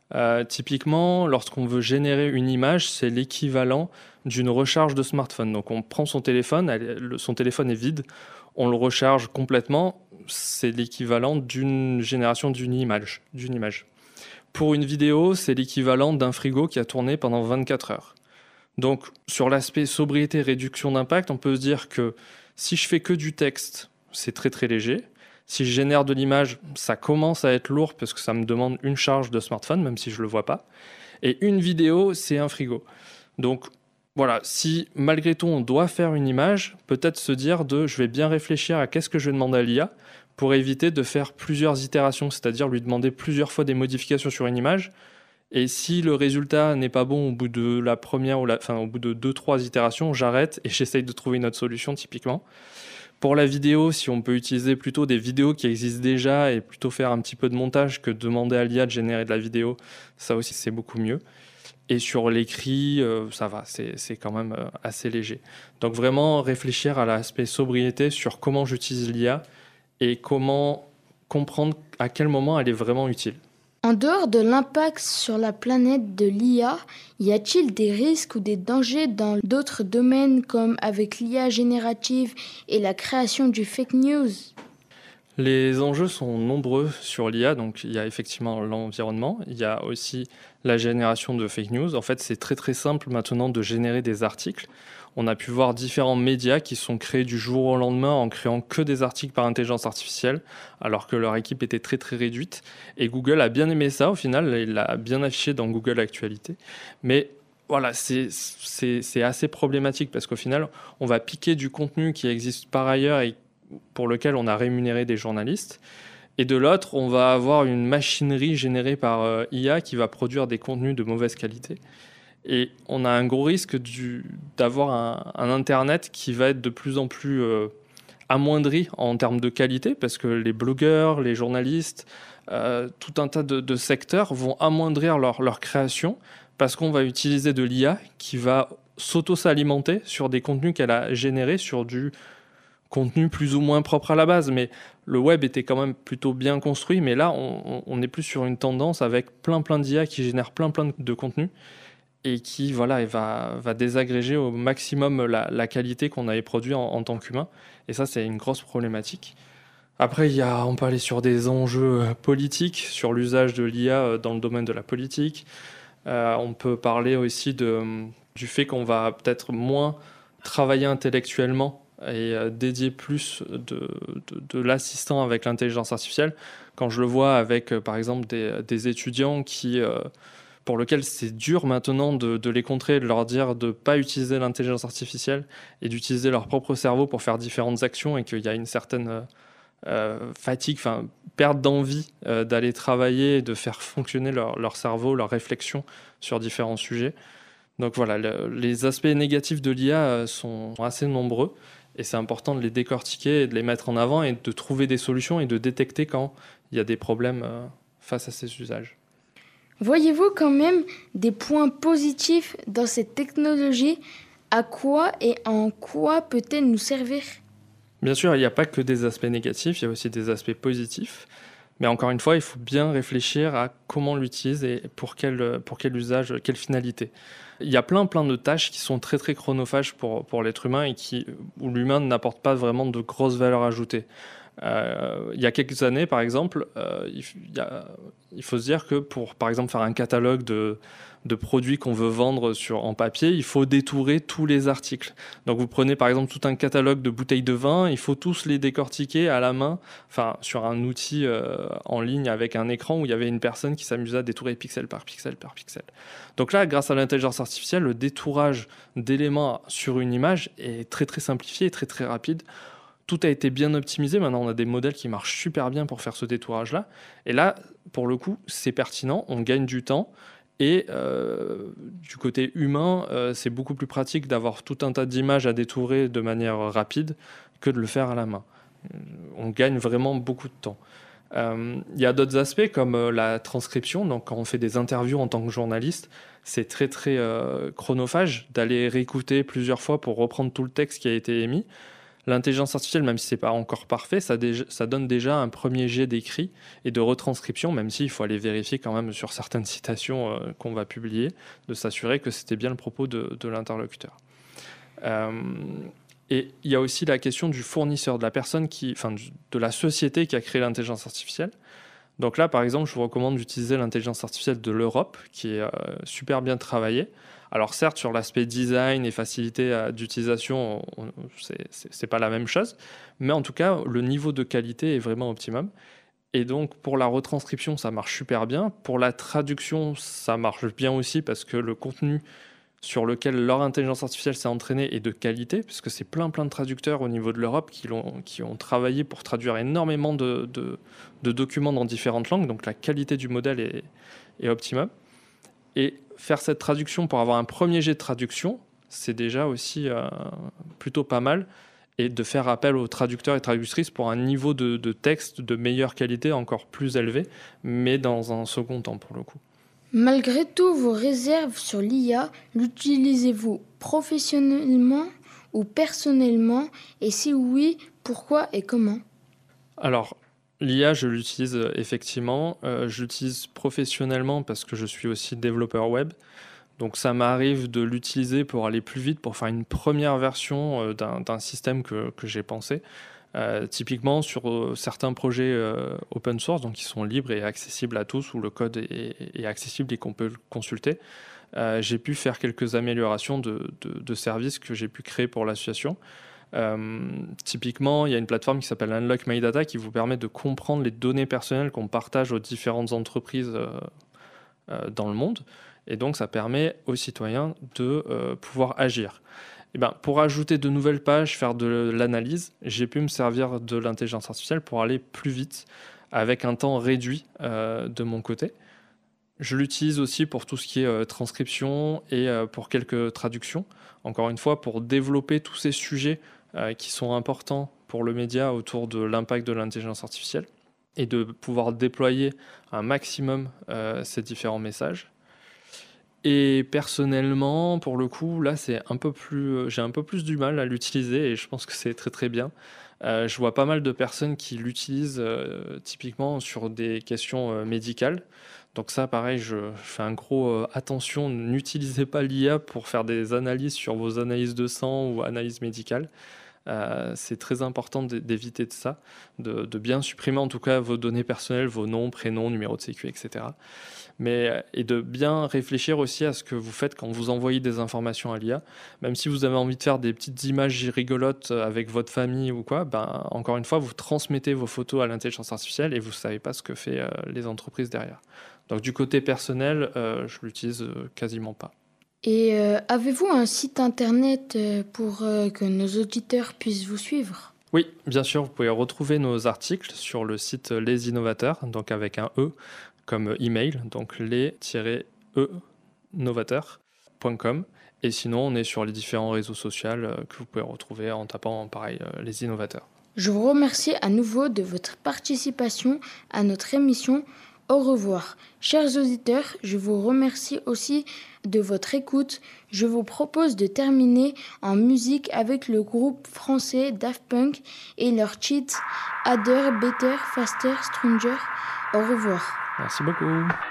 Euh, typiquement, lorsqu'on veut générer une image, c'est l'équivalent d'une recharge de smartphone. Donc on prend son téléphone, elle, le, son téléphone est vide, on le recharge complètement, c'est l'équivalent d'une génération d'une image, d'une image. Pour une vidéo, c'est l'équivalent d'un frigo qui a tourné pendant vingt-quatre heures. Donc sur l'aspect sobriété, réduction d'impact, on peut se dire que si je fais que du texte, c'est très très léger. Si je génère de l'image, ça commence à être lourd parce que ça me demande une charge de smartphone, même si je ne le vois pas. Et une vidéo, c'est un frigo. Donc voilà, si malgré tout on doit faire une image, peut-être se dire de je vais bien réfléchir à qu'est-ce que je vais demander à l'I A pour éviter de faire plusieurs itérations, c'est-à-dire lui demander plusieurs fois des modifications sur une image. Et si le résultat n'est pas bon au bout de la première ou la, enfin au bout de deux trois itérations, j'arrête et j'essaye de trouver une autre solution typiquement. Pour la vidéo, si on peut utiliser plutôt des vidéos qui existent déjà et plutôt faire un petit peu de montage que demander à l'I A de générer de la vidéo, ça aussi c'est beaucoup mieux. Et sur l'écrit, euh, ça va, c'est, c'est quand même euh, assez léger. Donc vraiment réfléchir à l'aspect sobriété sur comment j'utilise l'I A et comment comprendre à quel moment elle est vraiment utile. En dehors de l'impact sur la planète de l'I A, y a-t-il des risques ou des dangers dans d'autres domaines comme avec l'I A générative et la création du fake news ? Les enjeux sont nombreux sur l'I A, donc il y a effectivement l'environnement, il y a aussi la génération de fake news. En fait, c'est très très simple maintenant de générer des articles. On a pu voir différents médias qui sont créés du jour au lendemain en créant que des articles par intelligence artificielle, alors que leur équipe était très très réduite. Et Google a bien aimé ça au final, il l'a bien affiché dans Google Actualité. Mais voilà, c'est, c'est, c'est assez problématique parce qu'au final, on va piquer du contenu qui existe par ailleurs et pour lequel on a rémunéré des journalistes. Et de l'autre, on va avoir une machinerie générée par euh, I A qui va produire des contenus de mauvaise qualité. Et on a un gros risque du, d'avoir un, un Internet qui va être de plus en plus euh, amoindri en termes de qualité, parce que les blogueurs, les journalistes, euh, tout un tas de, de secteurs vont amoindrir leur, leur création, parce qu'on va utiliser de l'I A qui va s'auto-s'alimenter sur des contenus qu'elle a générés, sur du contenu plus ou moins propre à la base. Mais le web était quand même plutôt bien construit, mais là, on, on est plus sur une tendance avec plein plein d'I A qui génèrent plein plein de contenus, et qui voilà, va, va désagréger au maximum la, la qualité qu'on avait produit en, en tant qu'humain. Et ça, c'est une grosse problématique. Après, il y a, on peut aller sur des enjeux politiques, sur l'usage de l'I A dans le domaine de la politique. Euh, on peut parler aussi de, du fait qu'on va peut-être moins travailler intellectuellement et euh, dédier plus de, de, de l'assistant avec l'intelligence artificielle. Quand je le vois avec, euh, par exemple, des, des étudiants qui... Euh, pour lequel c'est dur maintenant de, de les contrer, de leur dire de ne pas utiliser l'intelligence artificielle et d'utiliser leur propre cerveau pour faire différentes actions, et qu'il y a une certaine euh, fatigue, enfin perte d'envie euh, d'aller travailler et de faire fonctionner leur, leur cerveau, leur réflexion sur différents sujets. Donc voilà, le, les aspects négatifs de l'I A sont assez nombreux, et c'est important de les décortiquer et de les mettre en avant et de trouver des solutions et de détecter quand il y a des problèmes euh, face à ces usages. Voyez-vous quand même des points positifs dans cette technologie ? À quoi et en quoi peut-elle nous servir ? Bien sûr, il n'y a pas que des aspects négatifs, il y a aussi des aspects positifs. Mais encore une fois, il faut bien réfléchir à comment l'utiliser et pour quel, pour quel usage, quelle finalité. Il y a plein, plein de tâches qui sont très, très chronophages pour, pour l'être humain et qui, où l'humain n'apporte pas vraiment de grosses valeurs ajoutées. Euh, il y a quelques années, par exemple, euh, il, y a, il faut se dire que pour, par exemple, faire un catalogue de, de produits qu'on veut vendre sur, en papier, il faut détourer tous les articles. Donc vous prenez par exemple tout un catalogue de bouteilles de vin, il faut tous les décortiquer à la main, enfin sur un outil euh, en ligne avec un écran où il y avait une personne qui s'amusait à détourer pixel par pixel par pixel. Donc là, grâce à l'intelligence artificielle, le détourage d'éléments sur une image est très très simplifié et très très rapide. Tout a été bien optimisé. Maintenant, on a des modèles qui marchent super bien pour faire ce détourage-là. Et là, pour le coup, c'est pertinent. On gagne du temps. Et euh, du côté humain, euh, c'est beaucoup plus pratique d'avoir tout un tas d'images à détourer de manière rapide que de le faire à la main. On gagne vraiment beaucoup de temps. Euh, il y a d'autres aspects comme euh, la transcription. Donc, quand on fait des interviews en tant que journaliste, c'est très, très euh, chronophage d'aller réécouter plusieurs fois pour reprendre tout le texte qui a été émis. L'intelligence artificielle, même si c'est pas encore parfait, ça, déjà, ça donne déjà un premier jet d'écrit et de retranscription, même s'il faut aller vérifier quand même sur certaines citations euh, qu'on va publier, de s'assurer que c'était bien le propos de, de l'interlocuteur. Euh, et il y a aussi la question du fournisseur, de la personne qui, enfin, du, de la société qui a créé l'intelligence artificielle. Donc là, par exemple, je vous recommande d'utiliser l'intelligence artificielle de l'Europe, qui est euh, super bien travaillée. Alors certes, sur l'aspect design et facilité à, d'utilisation, on, c'est, c'est, c'est pas la même chose, mais en tout cas, le niveau de qualité est vraiment optimum. Et donc, pour la retranscription, ça marche super bien. Pour la traduction, ça marche bien aussi parce que le contenu sur lequel leur intelligence artificielle s'est entraînée est de qualité, puisque c'est plein plein de traducteurs au niveau de l'Europe qui, l'ont, qui ont travaillé pour traduire énormément de, de, de documents dans différentes langues, donc la qualité du modèle est, est optimum. Et faire cette traduction pour avoir un premier jet de traduction, c'est déjà aussi euh, plutôt pas mal, et de faire appel aux traducteurs et traductrices pour un niveau de, de texte de meilleure qualité encore plus élevé, mais dans un second temps pour le coup. Malgré tout vos réserves sur l'I A, l'utilisez-vous professionnellement ou personnellement? Et si oui, pourquoi et comment? Alors, l'I A, je l'utilise effectivement. Euh, je l'utilise professionnellement parce que je suis aussi développeur web. Donc ça m'arrive de l'utiliser pour aller plus vite, pour faire une première version euh, d'un, d'un système que, que j'ai pensé. Euh, typiquement sur euh, certains projets euh, open source, donc qui sont libres et accessibles à tous, où le code est, est accessible et qu'on peut le consulter, euh, j'ai pu faire quelques améliorations de, de, de services que j'ai pu créer pour l'association. Euh, typiquement, il y a une plateforme qui s'appelle Unlock My Data qui vous permet de comprendre les données personnelles qu'on partage aux différentes entreprises euh, euh, dans le monde. Et donc, ça permet aux citoyens de euh, pouvoir agir. Et ben, pour ajouter de nouvelles pages, faire de l'analyse, j'ai pu me servir de l'intelligence artificielle pour aller plus vite, avec un temps réduit euh, de mon côté. Je l'utilise aussi pour tout ce qui est euh, transcription et euh, pour quelques traductions. Encore une fois, pour développer tous ces sujets euh, qui sont importants pour le média autour de l'impact de l'intelligence artificielle et de pouvoir déployer un maximum euh, ces différents messages. Et personnellement, pour le coup, là, c'est un peu plus, j'ai un peu plus du mal à l'utiliser et je pense que c'est très très bien. Euh, je vois pas mal de personnes qui l'utilisent euh, typiquement sur des questions euh, médicales. Donc ça, pareil, je, je fais un gros euh, attention, n'utilisez pas l'I A pour faire des analyses sur vos analyses de sang ou analyses médicales. Euh, c'est très important d'éviter de ça, de, de bien supprimer en tout cas vos données personnelles, vos noms, prénoms, numéros de sécu, et cetera. Mais, et de bien réfléchir aussi à ce que vous faites quand vous envoyez des informations à l'I A. Même si vous avez envie de faire des petites images rigolotes avec votre famille ou quoi, ben, encore une fois, vous transmettez vos photos à l'intelligence artificielle et vous ne savez pas ce que fait euh, les entreprises derrière. Donc du côté personnel, euh, je l'utilise euh, quasiment pas. Et euh, avez-vous un site internet pour euh, que nos auditeurs puissent vous suivre? Oui, bien sûr, vous pouvez retrouver nos articles sur le site Les Innovateurs, donc avec un E comme email, donc les-e novateurs point com. Et sinon, on est sur les différents réseaux sociaux que vous pouvez retrouver en tapant pareil Les Innovateurs. Je vous remercie à nouveau de votre participation à notre émission. Au revoir. Chers auditeurs, je vous remercie aussi de votre écoute. Je vous propose de terminer en musique avec le groupe français Daft Punk et leur cheat Harder, Better, Faster, Stronger. Au revoir. Merci beaucoup.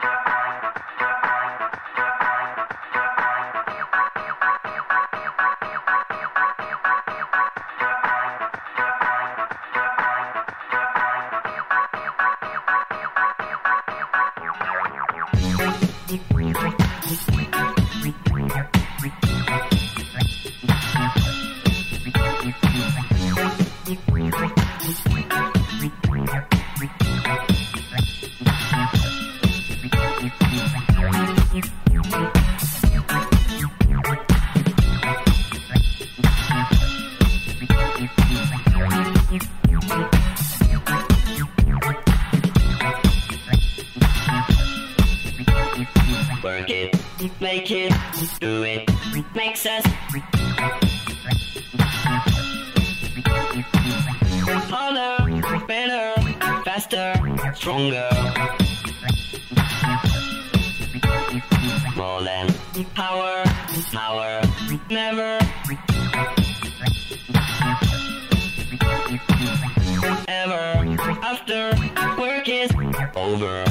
Work it, make it, do it, makes us harder, better, faster, stronger. More than power, power, never. ever after work is over.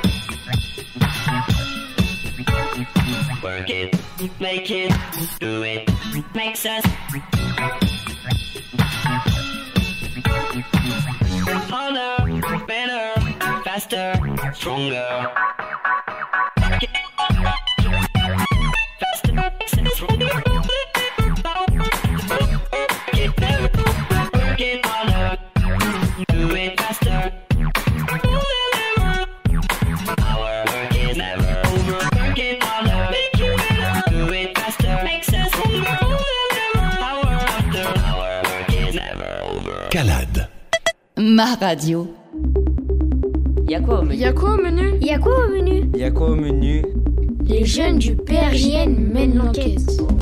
Work it, make it, do it, makes us harder, better, faster, stronger. Faster, makes us stronger. Work it harder, do it faster. Our work is never over. Work it harder, do it faster, makes us stronger. Hour after hour, work is never over. Calade. Ma radio. Y'a quoi au menu? Y'a quoi au menu? Y'a quoi au menu? Il y a quoi au menu? Les jeunes du P R J N mènent l'enquête.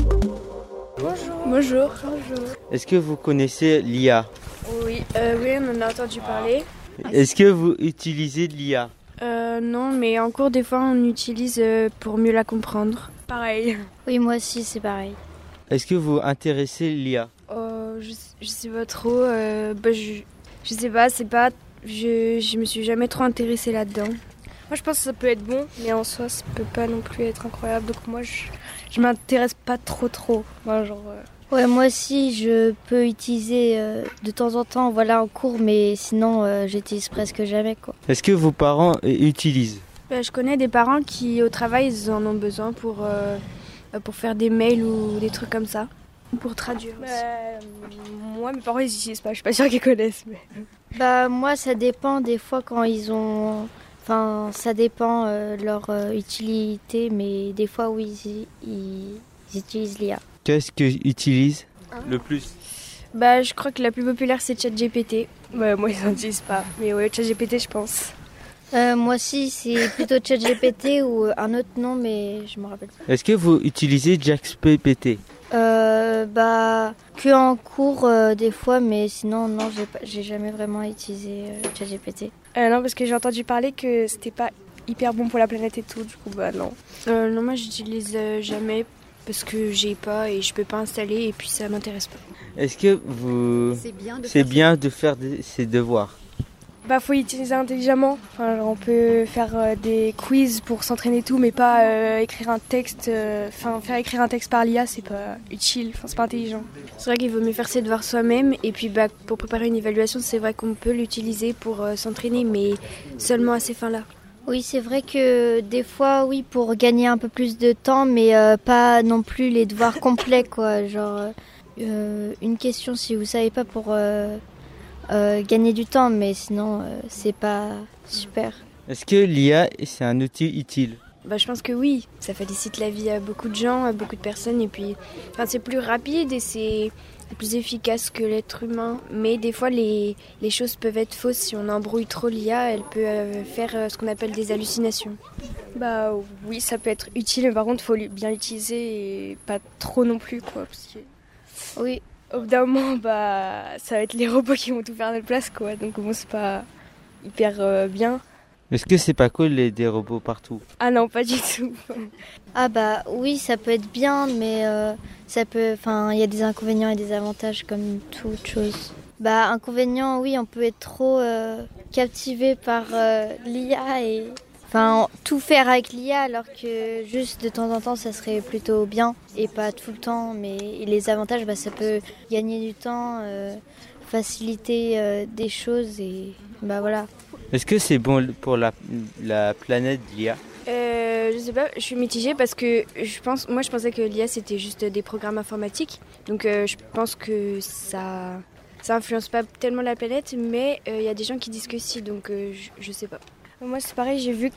Bonjour. Est-ce que vous connaissez l'I A? Oui, euh, oui, on en a entendu parler. Est-ce que vous utilisez de l'I A? Euh, non, mais en cours, des fois, on utilise euh, pour mieux la comprendre. Pareil. Oui, moi aussi, c'est pareil. Est-ce que vous intéressez l'I A? Euh, je, je sais pas trop. Euh, bah, je, je sais pas, c'est pas. Je, je me suis jamais trop intéressée là-dedans. Moi, je pense que ça peut être bon, mais en soi, ça peut pas non plus être incroyable. Donc moi, je, je m'intéresse pas trop, trop. Enfin, genre. Euh... Ouais, moi aussi, je peux utiliser euh, de temps en temps, voilà, en cours, mais sinon, euh, j'utilise presque jamais, quoi. Est-ce que vos parents euh, utilisent? Bah, je connais des parents qui, au travail, ils en ont besoin pour, euh, pour faire des mails ou des trucs comme ça. Pour traduire aussi. Bah, moi, mes parents, ils utilisent pas. Je suis pas sûre qu'ils connaissent. Mais... Bah, moi, ça dépend des fois quand ils ont... Enfin, ça dépend euh, leur euh, utilité, mais des fois, oui, ils, ils, ils utilisent l'I A. Qu'est-ce qu'ils utilisent le plus? Bah, je crois que la plus populaire, c'est ChatGPT. Bah, moi, ils n'en utilisent pas. Mais ouais, ChatGPT, je pense. Euh, moi aussi, c'est plutôt ChatGPT ou un autre nom, mais je me rappelle pas. Est-ce que vous utilisez ChatGPT? Euh, bah, que en cours euh, des fois, mais sinon, non, j'ai, pas, j'ai jamais vraiment utilisé euh, ChatGPT. Euh, non, parce que j'ai entendu parler que c'était pas hyper bon pour la planète et tout, du coup, bah non. Euh, non, moi, j'utilise euh, jamais parce que j'ai pas et je peux pas installer et puis ça m'intéresse pas. Est-ce que vous... C'est bien de C'est faire bien de faire de- ses devoirs? Bah, faut utiliser intelligemment. Enfin, genre, on peut faire euh, des quiz pour s'entraîner et tout, mais pas euh, écrire un texte. Enfin, euh, faire écrire un texte par l'I A, c'est pas utile. Enfin, c'est pas intelligent. C'est vrai qu'il vaut mieux faire ses devoirs soi-même. Et puis, bah, pour préparer une évaluation, c'est vrai qu'on peut l'utiliser pour euh, s'entraîner, mais seulement à ces fins-là. Oui, c'est vrai que des fois, oui, pour gagner un peu plus de temps, mais euh, pas non plus les devoirs complets, quoi. Genre, euh, une question, si vous savez pas, pour... Euh, Euh, gagner du temps, mais sinon euh, c'est pas super. Est-ce que l'I A c'est un outil utile? Bah, je pense que oui, ça facilite la vie à beaucoup de gens, à beaucoup de personnes, et puis enfin, c'est plus rapide et c'est plus efficace que l'être humain. Mais des fois, les, les choses peuvent être fausses. Si on embrouille trop l'I A, elle peut euh, faire euh, ce qu'on appelle des hallucinations. Bah oui, ça peut être utile, mais par contre, il faut bien l'utiliser et pas trop non plus, quoi. Parce que... Oui. Au bout d'un moment, bah, ça va être les robots qui vont tout faire à notre place, quoi. Donc bon, c'est pas hyper euh, bien. Est-ce que c'est pas cool les des robots partout? Ah non, pas du tout. Ah bah oui, ça peut être bien, mais euh, ça peut, enfin, il y a des inconvénients et des avantages comme toute chose. Bah inconvénient, oui, on peut être trop euh, captivé par euh, l'I A et enfin tout faire avec l'I A, alors que juste de temps en temps, ça serait plutôt bien et pas tout le temps. Mais les avantages, bah ça peut gagner du temps, euh, faciliter euh, des choses et bah voilà. Est-ce que c'est bon pour la, la planète l'I A? Euh, je sais pas, je suis mitigée parce que je pense, moi je pensais que l'I A c'était juste des programmes informatiques, donc euh, je pense que ça, ça influence pas tellement la planète, mais il euh, y a des gens qui disent que si, donc euh, je, je sais pas. Moi c'est pareil, j'ai vu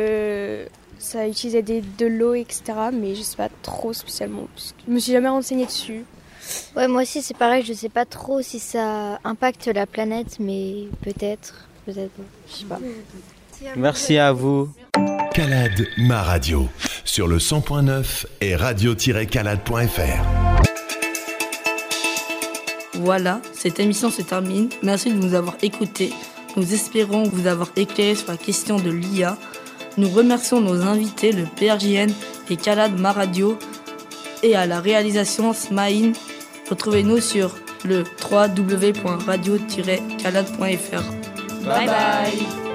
que ça utilisait des, de l'eau, et cetera, mais je sais pas trop spécialement, je me suis jamais renseignée dessus. Ouais, moi aussi c'est pareil, je sais pas trop si ça impacte la planète, mais peut-être, peut-être, je sais pas. Merci à vous. Calade, ma radio, sur le cent point neuf et radio tiret calade point f r. Voilà, cette émission se termine. Merci de nous avoir écoutés. Nous espérons vous avoir éclairé sur la question de l'I A. Nous remercions nos invités, le P R J N et Calade, ma radio, et à la réalisation Smaïn. Retrouvez-nous sur le w w w point radio tiret calade point f r. Bye bye.